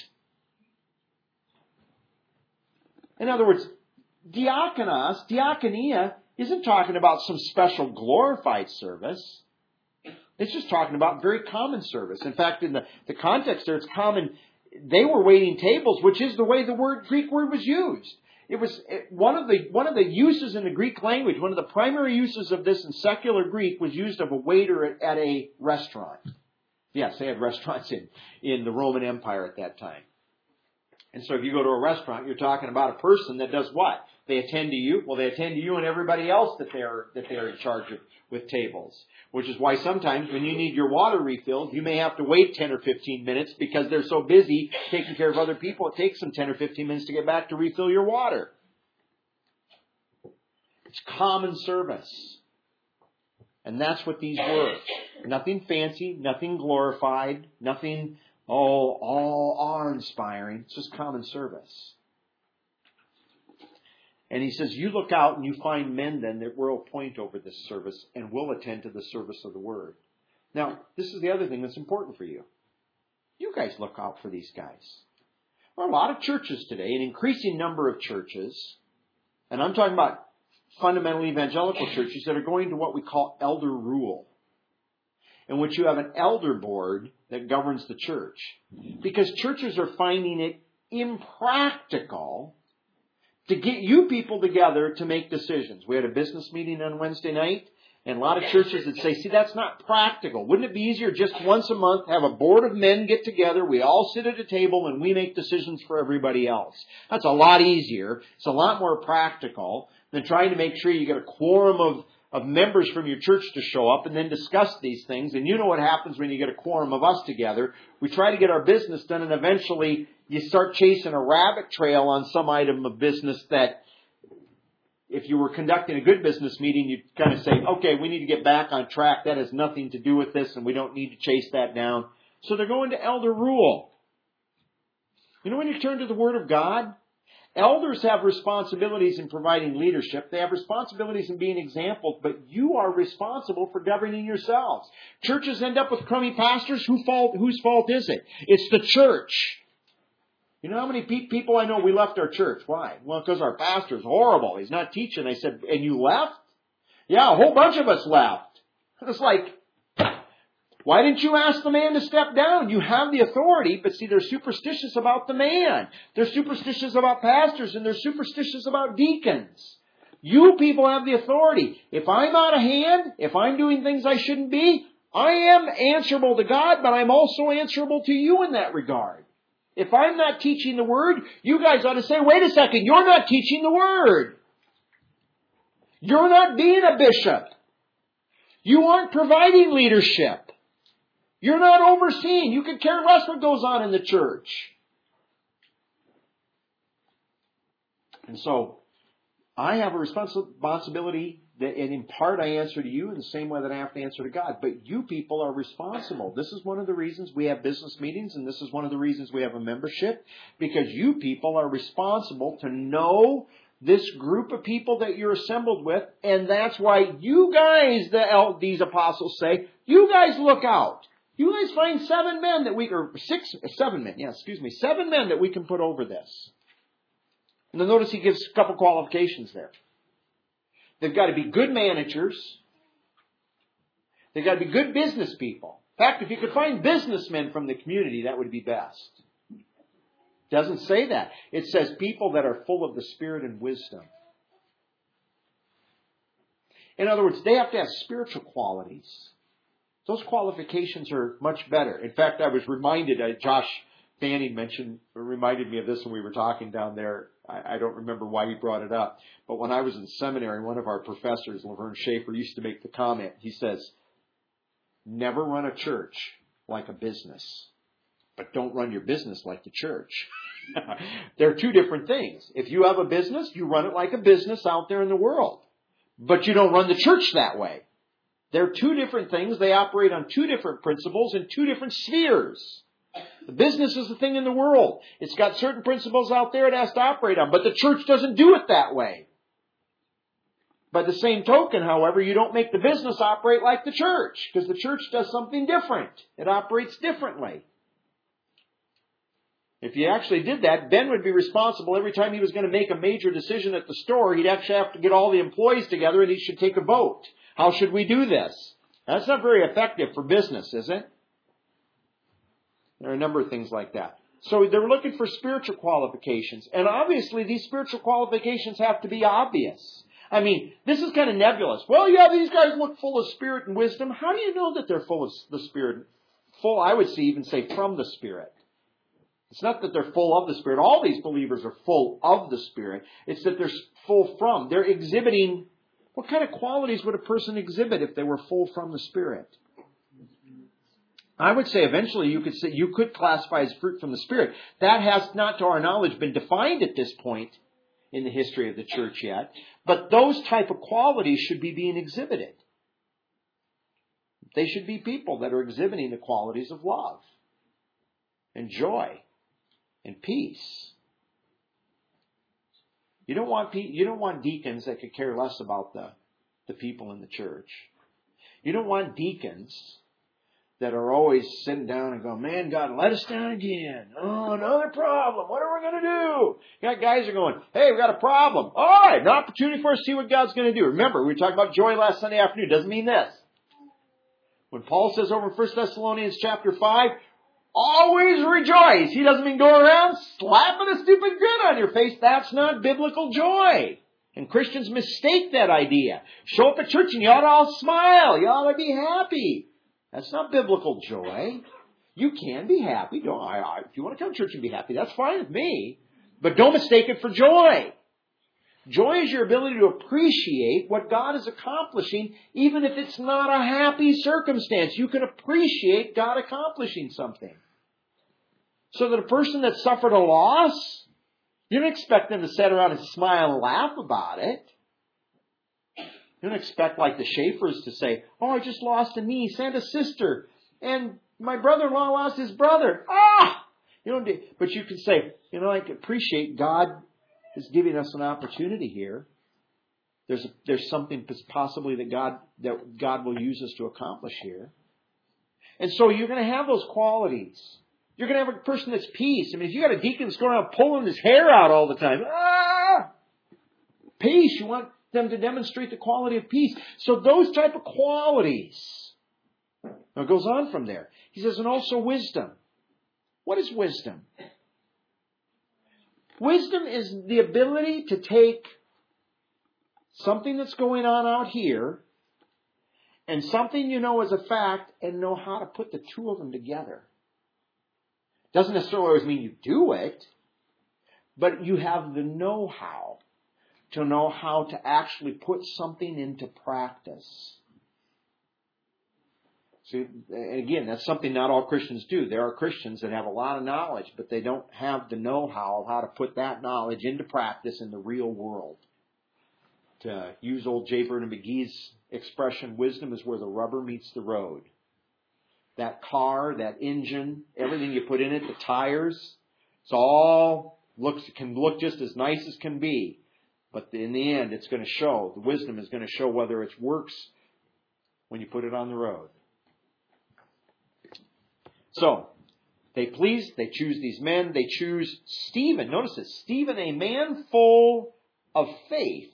In other words, diakonos, diakonia, isn't talking about some special glorified service. It's just talking about very common service. In fact, in the, the context there, it's common. They were waiting tables, which is the way the word Greek word was used. It was one of the one of the uses in the Greek language. One of the primary uses of this in secular Greek was used of a waiter at, at a restaurant. Yes, they had restaurants in, in the Roman Empire at that time. And so if you go to a restaurant, you're talking about a person that does what? They attend to you. Well, they attend to you and everybody else that they're that they're in charge of with tables. Which is why sometimes when you need your water refilled, you may have to wait ten or fifteen minutes because they're so busy taking care of other people. It takes them ten or fifteen minutes to get back to refill your water. It's common service. And that's what these were. Nothing fancy, nothing glorified, nothing, oh, all awe-inspiring. It's just common service. And he says, you look out and you find men then that will appoint over this service and will attend to the service of the word. Now, this is the other thing that's important for you. You guys look out for these guys. There are a lot of churches today, an increasing number of churches, and I'm talking about fundamental evangelical churches that are going to what we call elder rule, in which you have an elder board that governs the church. Because churches are finding it impractical to get you people together to make decisions. We had a business meeting on Wednesday night, and a lot of churches that say, see, that's not practical. Wouldn't it be easier just once a month, have a board of men get together, we all sit at a table, and we make decisions for everybody else? That's a lot easier. It's a lot more practical than trying to make sure you get a quorum of, of members from your church to show up and then discuss these things. And you know what happens when you get a quorum of us together. We try to get our business done, and eventually you start chasing a rabbit trail on some item of business that if you were conducting a good business meeting, you'd kind of say, okay, we need to get back on track. That has nothing to do with this, and we don't need to chase that down. So they're going to elder rule. You know, when you turn to the Word of God, elders have responsibilities in providing leadership. They have responsibilities in being examples, but you are responsible for governing yourselves. Churches end up with crummy pastors. Who fault, whose fault is it? It's the church. You know how many pe- people I know we left our church? Why? Well, because our pastor's horrible. He's not teaching. I said, and you left? Yeah, a whole bunch of us left. It's like, why didn't you ask the man to step down? You have the authority, but see, they're superstitious about the man. They're superstitious about pastors, and they're superstitious about deacons. You people have the authority. If I'm out of hand, if I'm doing things I shouldn't be, I am answerable to God, but I'm also answerable to you in that regard. If I'm not teaching the Word, you guys ought to say, wait a second, you're not teaching the Word. You're not being a bishop. You aren't providing leadership. You're not overseeing. You could care less what goes on in the church. And so, I have a responsibility that, and in part I answer to you in the same way that I have to answer to God. But you people are responsible. This is one of the reasons we have business meetings, and this is one of the reasons we have a membership, because you people are responsible to know this group of people that you're assembled with, and that's why you guys, the, these apostles say, you guys look out. You guys find seven men that we, or six, seven men, yeah, excuse me, seven men that we can put over this. And then notice he gives a couple qualifications there. They've got to be good managers. They've got to be good business people. In fact, if you could find businessmen from the community, that would be best. It doesn't say that. It says people that are full of the Spirit and wisdom. In other words, they have to have spiritual qualities. Those qualifications are much better. In fact, I was reminded, uh, Josh Fanning mentioned, reminded me of this when we were talking down there. I, I don't remember why he brought it up. But when I was in seminary, one of our professors, Laverne Schaefer, used to make the comment. He says, never run a church like a business, but don't run your business like the church. They're two different things. If you have a business, you run it like a business out there in the world. But you don't run the church that way. They're two different things. They operate on two different principles in two different spheres. The business is the thing in the world. It's got certain principles out there it has to operate on. But the church doesn't do it that way. By the same token, however, you don't make the business operate like the church. Because the church does something different. It operates differently. If you actually did that, Ben would be responsible every time he was going to make a major decision at the store. He'd actually have to get all the employees together and he should take a vote. How should we do this? That's not very effective for business, is it? There are a number of things like that. So they're looking for spiritual qualifications. And obviously these spiritual qualifications have to be obvious. I mean, this is kind of nebulous. Well, yeah, these guys look full of Spirit and wisdom. How do you know that they're full of the Spirit? Full, I would say, even say from the Spirit. It's not that they're full of the Spirit. All these believers are full of the Spirit. It's that they're full from. They're exhibiting. What kind of qualities would a person exhibit if they were full from the Spirit? I would say eventually you could say you could classify as fruit from the Spirit. That has not, to our knowledge, been defined at this point in the history of the church yet. But those type of qualities should be being exhibited. They should be people that are exhibiting the qualities of love and joy and peace. You don't want you don't want deacons that could care less about the, the people in the church. You don't want deacons that are always sitting down and going, man, God, let us down again. Oh, another problem. What are we going to do? You got guys who are going, hey, we've got a problem. All right, an opportunity for us to see what God's going to do. Remember, we were talking about joy last Sunday afternoon. It doesn't mean this. When Paul says over in First Thessalonians chapter five, always rejoice. He doesn't mean go around slapping a stupid grin on your face. That's not biblical joy. And Christians mistake that idea. Show up at church and you ought to all smile. You ought to be happy. That's not biblical joy. You can be happy. Don't, I, I, if you want to come to church and be happy, that's fine with me. But don't mistake it for joy. Joy is your ability to appreciate what God is accomplishing, even if it's not a happy circumstance. You can appreciate God accomplishing something. So that a person that suffered a loss, you don't expect them to sit around and smile and laugh about it. You don't expect, like the Schaefers, to say, oh, I just lost a niece and a sister, and my brother-in-law lost his brother. Ah! You know, but you can say, you know, I can appreciate God is giving us an opportunity here. There's a, there's something possibly that God that God will use us to accomplish here. And so you're going to have those qualities. You're going to have a person that's peace. I mean, if you got a deacon that's going around pulling his hair out all the time, ah! Peace. You want them to demonstrate the quality of peace. So those type of qualities. Now it goes on from there. He says, and also wisdom. What is wisdom? Wisdom is the ability to take something that's going on out here and something you know as a fact and know how to put the two of them together. Doesn't necessarily always mean you do it, but you have the know-how to know how to actually put something into practice. See, again, that's something not all Christians do. There are Christians that have a lot of knowledge, but they don't have the know-how of how to put that knowledge into practice in the real world. To use old J. Vernon McGee's expression, wisdom is where the rubber meets the road. That car, that engine, everything you put in it, the tires, it's all looks can look just as nice as can be. But in the end, it's going to show, the wisdom is going to show whether it works when you put it on the road. So, They please, they choose these men. They choose Stephen. Notice this. Stephen, a man full of faith.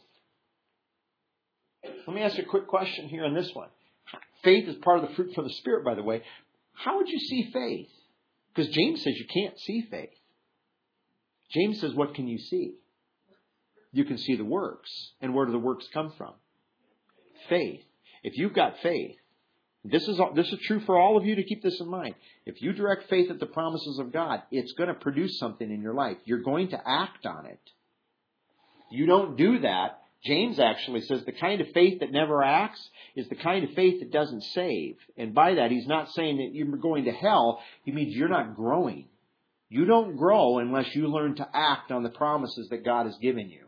Let me ask you a quick question here on this one. Faith is part of the fruit from the Spirit, by the way. How would you see faith? Because James says you can't see faith. James says, what can you see? You can see the works. And where do the works come from? Faith. If you've got faith, this is this is true for all of you to keep this in mind. If you direct faith at the promises of God, it's going to produce something in your life. You're going to act on it. You don't do that. James actually says the kind of faith that never acts is the kind of faith that doesn't save. And by that, he's not saying that you're going to hell. He means you're not growing. You don't grow unless you learn to act on the promises that God has given you.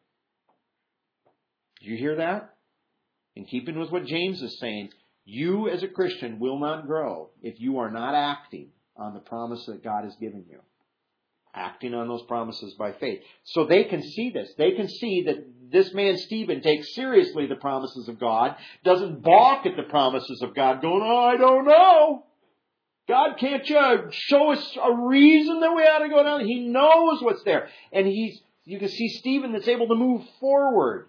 Do you hear that? In keeping with what James is saying, you as a Christian will not grow if you are not acting on the promise that God has given you. Acting on those promises by faith. So they can see this. They can see that this man Stephen takes seriously the promises of God, doesn't balk at the promises of God, going, oh, I don't know. God, can't you show us a reason that we ought to go down? He knows what's there. And he's, you can see Stephen that's able to move forward.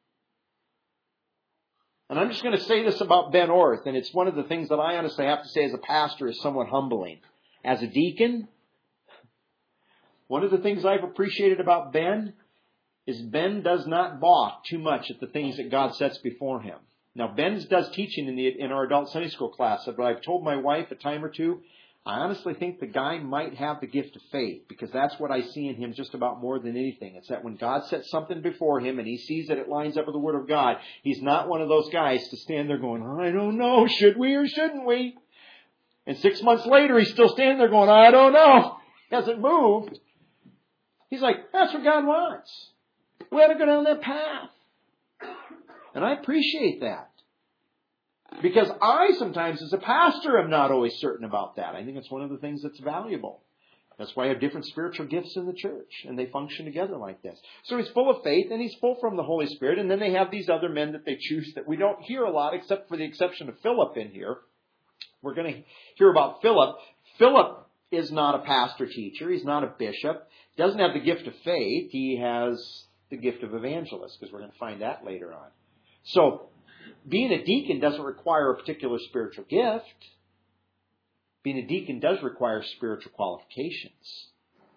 And I'm just going to say this about Ben Orth, and it's one of the things that I honestly have to say as a pastor is somewhat humbling. As a deacon, one of the things I've appreciated about Ben is Ben does not balk too much at the things that God sets before him. Now, Ben does teaching in, the, in our adult Sunday school class, but I've told my wife a time or two, I honestly think the guy might have the gift of faith, because that's what I see in him just about more than anything. It's that when God sets something before him and he sees that it lines up with the Word of God, he's not one of those guys to stand there going, I don't know, should we or shouldn't we? And six months later, he's still standing there going, I don't know. He hasn't moved. He's like, that's what God wants. We ought to go down that path. And I appreciate that. Because I sometimes, as a pastor, am not always certain about that. I think it's one of the things that's valuable. That's why I have different spiritual gifts in the church, and they function together like this. So he's full of faith, and he's full from the Holy Spirit, and then they have these other men that they choose that we don't hear a lot, except for the exception of Philip in here. We're going to hear about Philip. Philip is not a pastor-teacher. He's not a bishop. He doesn't have the gift of faith. He has the gift of evangelist, because we're going to find that later on. So, being a deacon doesn't require a particular spiritual gift. Being a deacon does require spiritual qualifications.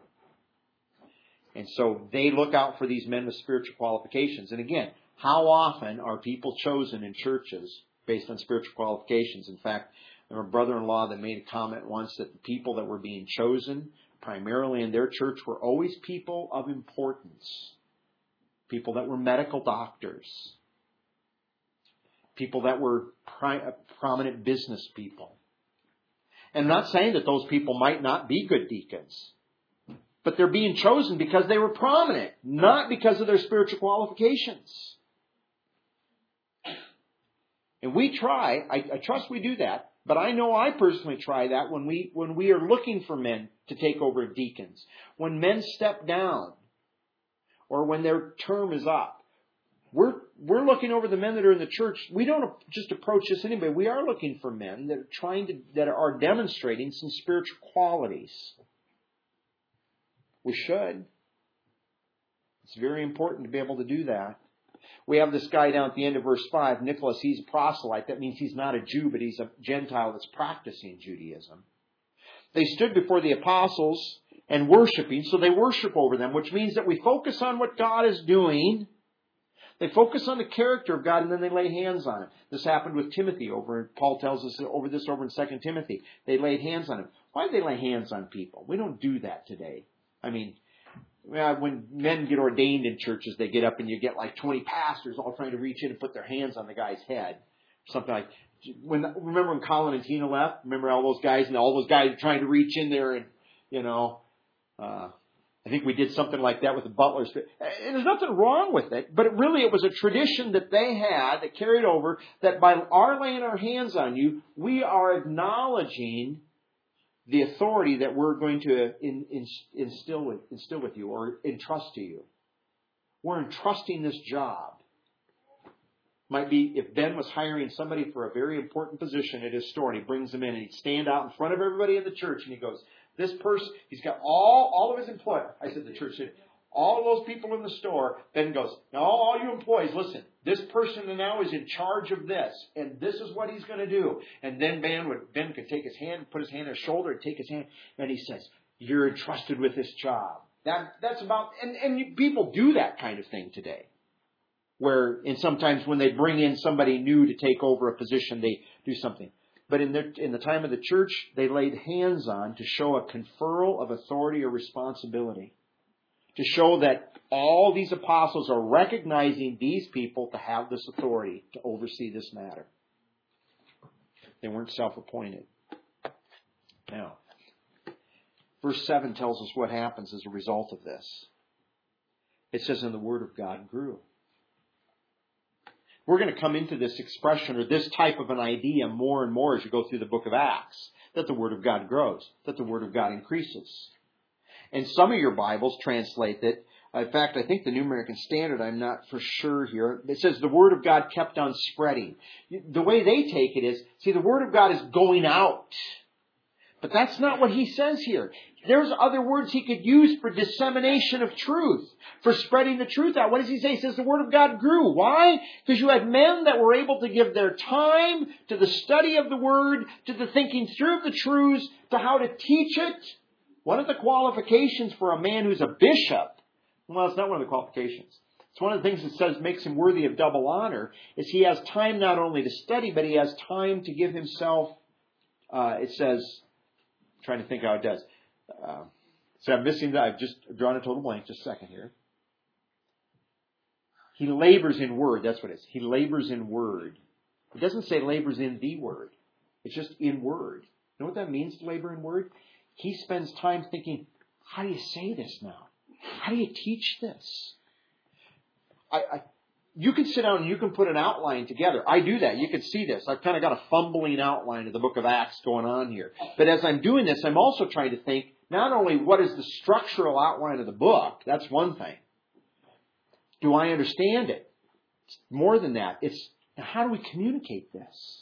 And so they look out for these men with spiritual qualifications. And again, how often are people chosen in churches based on spiritual qualifications? In fact, there was a brother-in-law that made a comment once that the people that were being chosen primarily in their church were always people of importance. People that were medical doctors. People that were prominent business people. And I'm not saying that those people might not be good deacons. But they're being chosen because they were prominent, not because of their spiritual qualifications. And we try, I, I trust we do that, but I know I personally try that when we when we are looking for men to take over deacons. When men step down, or when their term is up. We're we're looking over the men that are in the church. We don't just approach this anybody. We are looking for men that are trying to that are demonstrating some spiritual qualities. We should. It's very important to be able to do that. We have this guy down at the end of verse five, Nicholas. He's a proselyte. That means he's not a Jew, but he's a Gentile that's practicing Judaism. They stood before the apostles and worshiping, so they worship over them, which means that we focus on what God is doing. They focus on the character of God, and then they lay hands on him. This happened with Timothy over, Paul tells us over this over in Second Timothy. They laid hands on him. Why do they lay hands on people? We don't do that today. I mean, when men get ordained in churches, they get up and you get like twenty pastors all trying to reach in and put their hands on the guy's head. Something like, when remember when Colin and Tina left? Remember all those guys and all those guys trying to reach in there and, you know, uh, I think we did something like that with the butlers. And there's nothing wrong with it, but it really it was a tradition that they had that carried over, that by our laying our hands on you, we are acknowledging the authority that we're going to in, in, instill, with, instill with you or entrust to you. We're entrusting this job. Might be if Ben was hiring somebody for a very important position at his store and he brings them in and he'd stand out in front of everybody in the church and he goes, This person, he's got all, all of his employees. I said the church said, all those people in the store. Ben goes, now all you employees, listen, this person now is in charge of this, and this is what he's going to do. And then Ben would, Ben could take his hand, put his hand on his shoulder, and take his hand, and he says, you're entrusted with this job. That, that's about, and, and you, people do that kind of thing today. Where, and sometimes when they bring in somebody new to take over a position, they do something. But in the, in the time of the church, they laid hands on to show a conferral of authority or responsibility. To show that all these apostles are recognizing these people to have this authority to oversee this matter. They weren't self-appointed. Now, verse seven tells us what happens as a result of this. It says, and the word of God grew. We're going to come into this expression or this type of an idea more and more as you go through the book of Acts. That the word of God grows. That the word of God increases. And some of your Bibles translate that. In fact, I think the New American Standard, I'm not for sure here. It says the Word of God kept on spreading. The way they take it is, see, the Word of God is going out. But that's not what he says here. There's other words he could use for dissemination of truth, for spreading the truth out. What does he say? He says the Word of God grew. Why? Because you had men that were able to give their time to the study of the Word, to the thinking through of the truths, to how to teach it. One of the qualifications for a man who's a bishop, well, it's not one of the qualifications. It's one of the things that says makes him worthy of double honor, is he has time not only to study, but he has time to give himself, uh, it says, I'm trying to think how it does. Uh, so I'm missing that. I've just drawn a total blank. Just a second here. He labors in word. That's what it is. He labors in word. It doesn't say labors in the word. It's just in word. You know what that means to labor in word? He spends time thinking, how do you say this now? How do you teach this? I, I, you can sit down and you can put an outline together. I do that. You can see this. I've kind of got a fumbling outline of the book of Acts going on here. But as I'm doing this, I'm also trying to think not only what is the structural outline of the book. That's one thing. Do I understand it? It's more than that. It's how do we communicate this?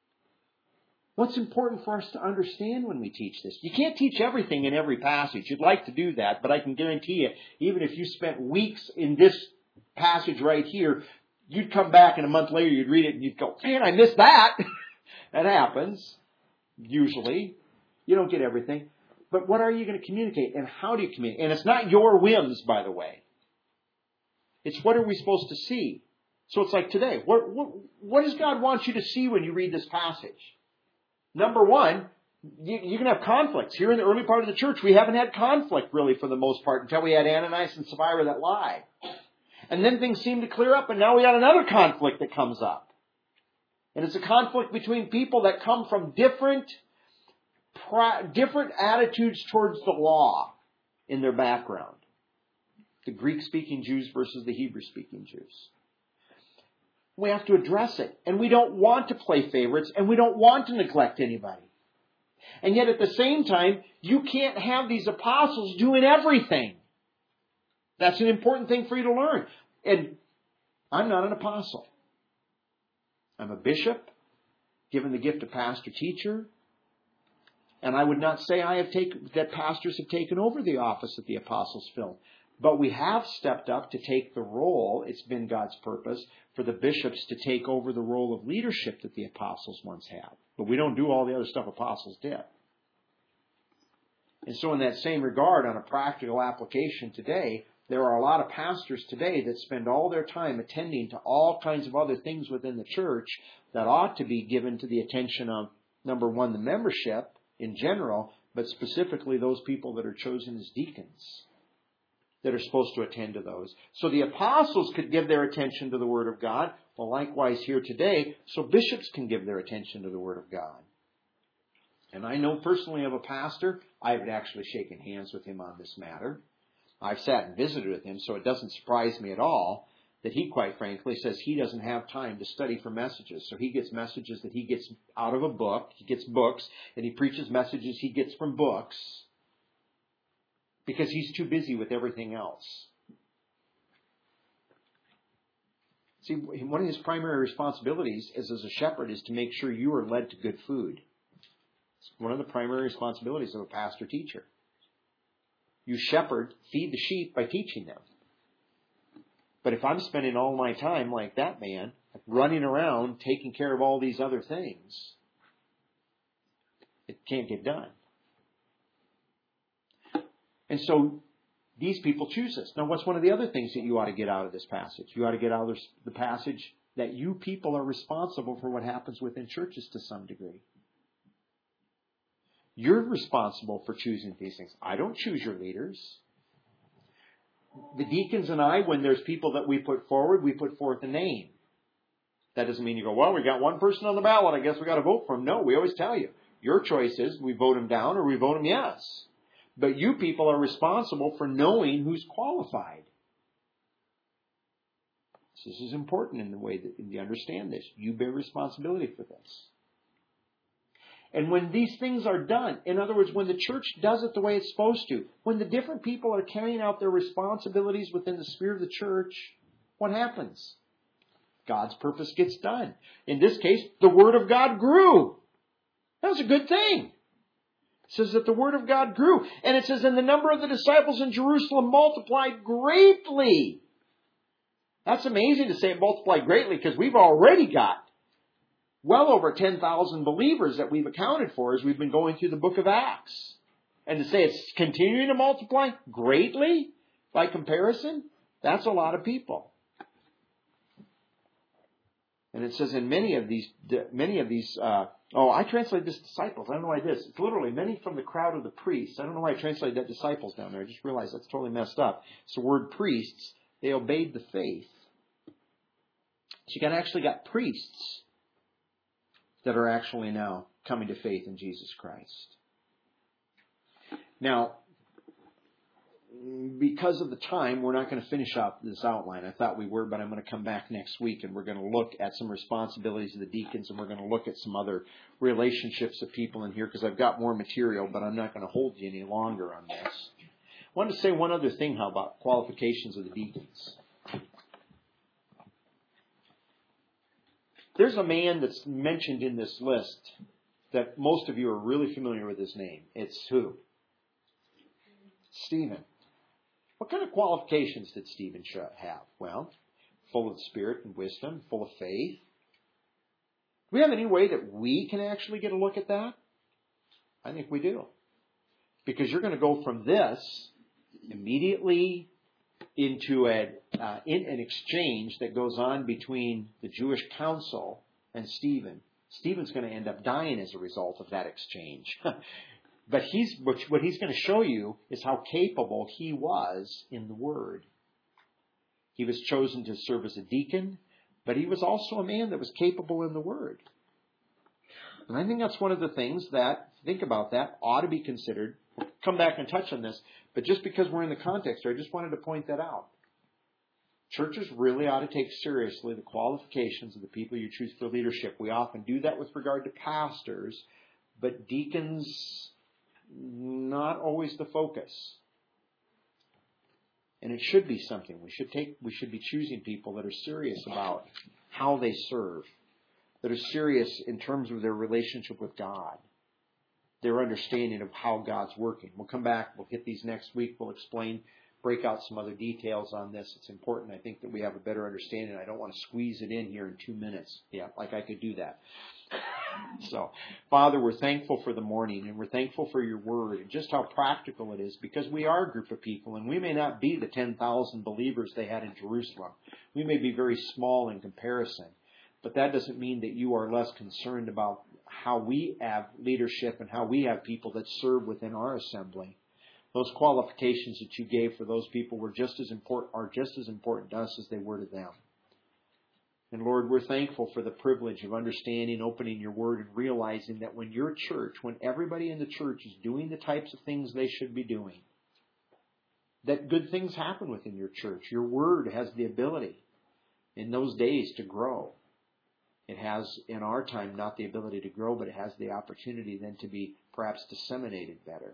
What's important for us to understand when we teach this? You can't teach everything in every passage. You'd like to do that, but I can guarantee you, even if you spent weeks in this passage right here, you'd come back and a month later you'd read it and you'd go, man, I missed that. That happens, usually. You don't get everything. But what are you going to communicate and how do you communicate? And it's not your whims, by the way. It's what are we supposed to see? So it's like today, what, what, what does God want you to see when you read this passage? Number one, you, you can have conflicts. Here in the early part of the church, we haven't had conflict really for the most part until we had Ananias and Sapphira that lied. And then things seem to clear up, and now we got another conflict that comes up. And it's a conflict between people that come from different, different attitudes towards the law in their background. The Greek-speaking Jews versus the Hebrew-speaking Jews. We have to address it. And we don't want to play favorites, and we don't want to neglect anybody. And yet at the same time, you can't have these apostles doing everything. That's an important thing for you to learn. And I'm not an apostle. I'm a bishop, given the gift of pastor-teacher. And I would not say I have taken that pastors have taken over the office that the apostles filled. But we have stepped up to take the role, it's been God's purpose, for the bishops to take over the role of leadership that the apostles once had. But we don't do all the other stuff apostles did. And so in that same regard, on a practical application today, there are a lot of pastors today that spend all their time attending to all kinds of other things within the church that ought to be given to the attention of, number one, the membership in general, but specifically those people that are chosen as deacons that are supposed to attend to those. So the apostles could give their attention to the Word of God. Well, likewise here today, so bishops can give their attention to the Word of God. And I know personally of a pastor, I've actually shaken hands with him on this matter. I've sat and visited with him, so it doesn't surprise me at all that he, quite frankly, says he doesn't have time to study for messages. So he gets messages that he gets out of a book. He gets books, and he preaches messages he gets from books, because he's too busy with everything else. See, one of his primary responsibilities as, as a shepherd is to make sure you are led to good food. It's one of the primary responsibilities of a pastor-teacher. You shepherd, feed the sheep by teaching them. But if I'm spending all my time like that man, running around, taking care of all these other things, it can't get done. And so these people choose this. Now, what's one of the other things that you ought to get out of this passage? You ought to get out of the passage that you people are responsible for what happens within churches to some degree. You're responsible for choosing these things. I don't choose your leaders. The deacons and I, when there's people that we put forward, we put forth a name. That doesn't mean you go, well, we got one person on the ballot, I guess we got to vote for him. No, we always tell you, your choice is we vote him down or we vote him yes. But you people are responsible for knowing who's qualified. This is important in the way that you understand this. You bear responsibility for this. And when these things are done, in other words, when the church does it the way it's supposed to, when the different people are carrying out their responsibilities within the sphere of the church, what happens? God's purpose gets done. In this case, the Word of God grew. That was a good thing. It says that the Word of God grew. And it says, and the number of the disciples in Jerusalem multiplied greatly. That's amazing to say it multiplied greatly because we've already got well over ten thousand believers that we've accounted for as we've been going through the book of Acts. And to say it's continuing to multiply greatly by comparison, that's a lot of people. And it says in many of these, many of these, uh, oh, I translated this disciples. I don't know why this. It's literally many from the crowd of the priests. I don't know why I translated that disciples down there. I just realized that's totally messed up. It's the word priests. They obeyed the faith. So you got actually got priests that are actually now coming to faith in Jesus Christ. Now, because of the time, we're not going to finish up this outline. I thought we were, but I'm going to come back next week and we're going to look at some responsibilities of the deacons and we're going to look at some other relationships of people in here because I've got more material, but I'm not going to hold you any longer on this. I wanted to say one other thing, how about qualifications of the deacons. There's a man that's mentioned in this list that most of you are really familiar with his name. It's who? Stephen. What kind of qualifications did Stephen have? Well, full of the Spirit and wisdom, full of faith. Do we have any way that we can actually get a look at that? I think we do. Because you're going to go from this immediately into a, uh, in an exchange that goes on between the Jewish council and Stephen. Stephen's going to end up dying as a result of that exchange. But he's, what he's going to show you is how capable he was in the Word. He was chosen to serve as a deacon, but he was also a man that was capable in the Word. And I think that's one of the things that, think about that, ought to be considered. We'll come back and touch on this, but just because we're in the context here, I just wanted to point that out. Churches really ought to take seriously the qualifications of the people you choose for leadership. We often do that with regard to pastors, but deacons, not always the focus. And it should be something. We should take, we should be choosing people that are serious about how they serve, that are serious in terms of their relationship with God, their understanding of how God's working. We'll come back. We'll hit these next week. We'll explain, break out some other details on this. It's important, I think, that we have a better understanding. I don't want to squeeze it in here in two minutes. Yeah, like I could do that. So, Father, we're thankful for the morning, and we're thankful for your word and just how practical it is, because we are a group of people, and we may not be the ten thousand believers they had in Jerusalem. We may be very small in comparison, but that doesn't mean that you are less concerned about how we have leadership and how we have people that serve within our assembly. Those qualifications that you gave for those people were just as important, are just as important to us as they were to them. And Lord, we're thankful for the privilege of understanding, opening your word, and realizing that when your church, when everybody in the church is doing the types of things they should be doing, that good things happen within your church. Your word has the ability in those days to grow. It has, in our time, not the ability to grow, but it has the opportunity then to be perhaps disseminated better.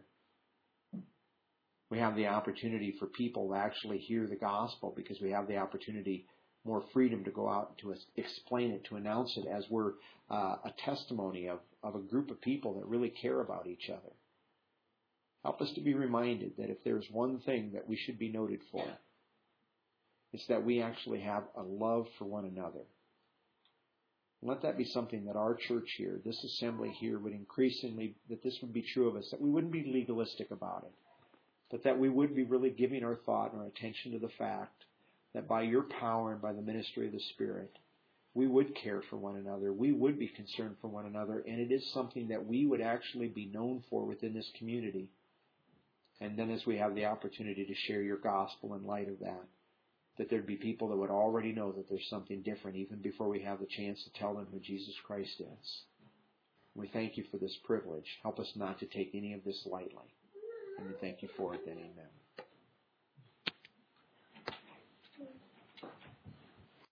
We have the opportunity for people to actually hear the gospel because we have the opportunity more freedom to go out and to explain it, to announce it as we're uh, a testimony of, of a group of people that really care about each other. Help us to be reminded that if there's one thing that we should be noted for, it's that we actually have a love for one another. Let that be something that our church here, this assembly here, would increasingly, that this would be true of us, that we wouldn't be legalistic about it, but that we would be really giving our thought and our attention to the fact that by your power and by the ministry of the Spirit, we would care for one another, we would be concerned for one another, and it is something that we would actually be known for within this community. And then as we have the opportunity to share your gospel in light of that, that there'd be people that would already know that there's something different even before we have the chance to tell them who Jesus Christ is. We thank you for this privilege. Help us not to take any of this lightly. And we thank you for it then. Amen.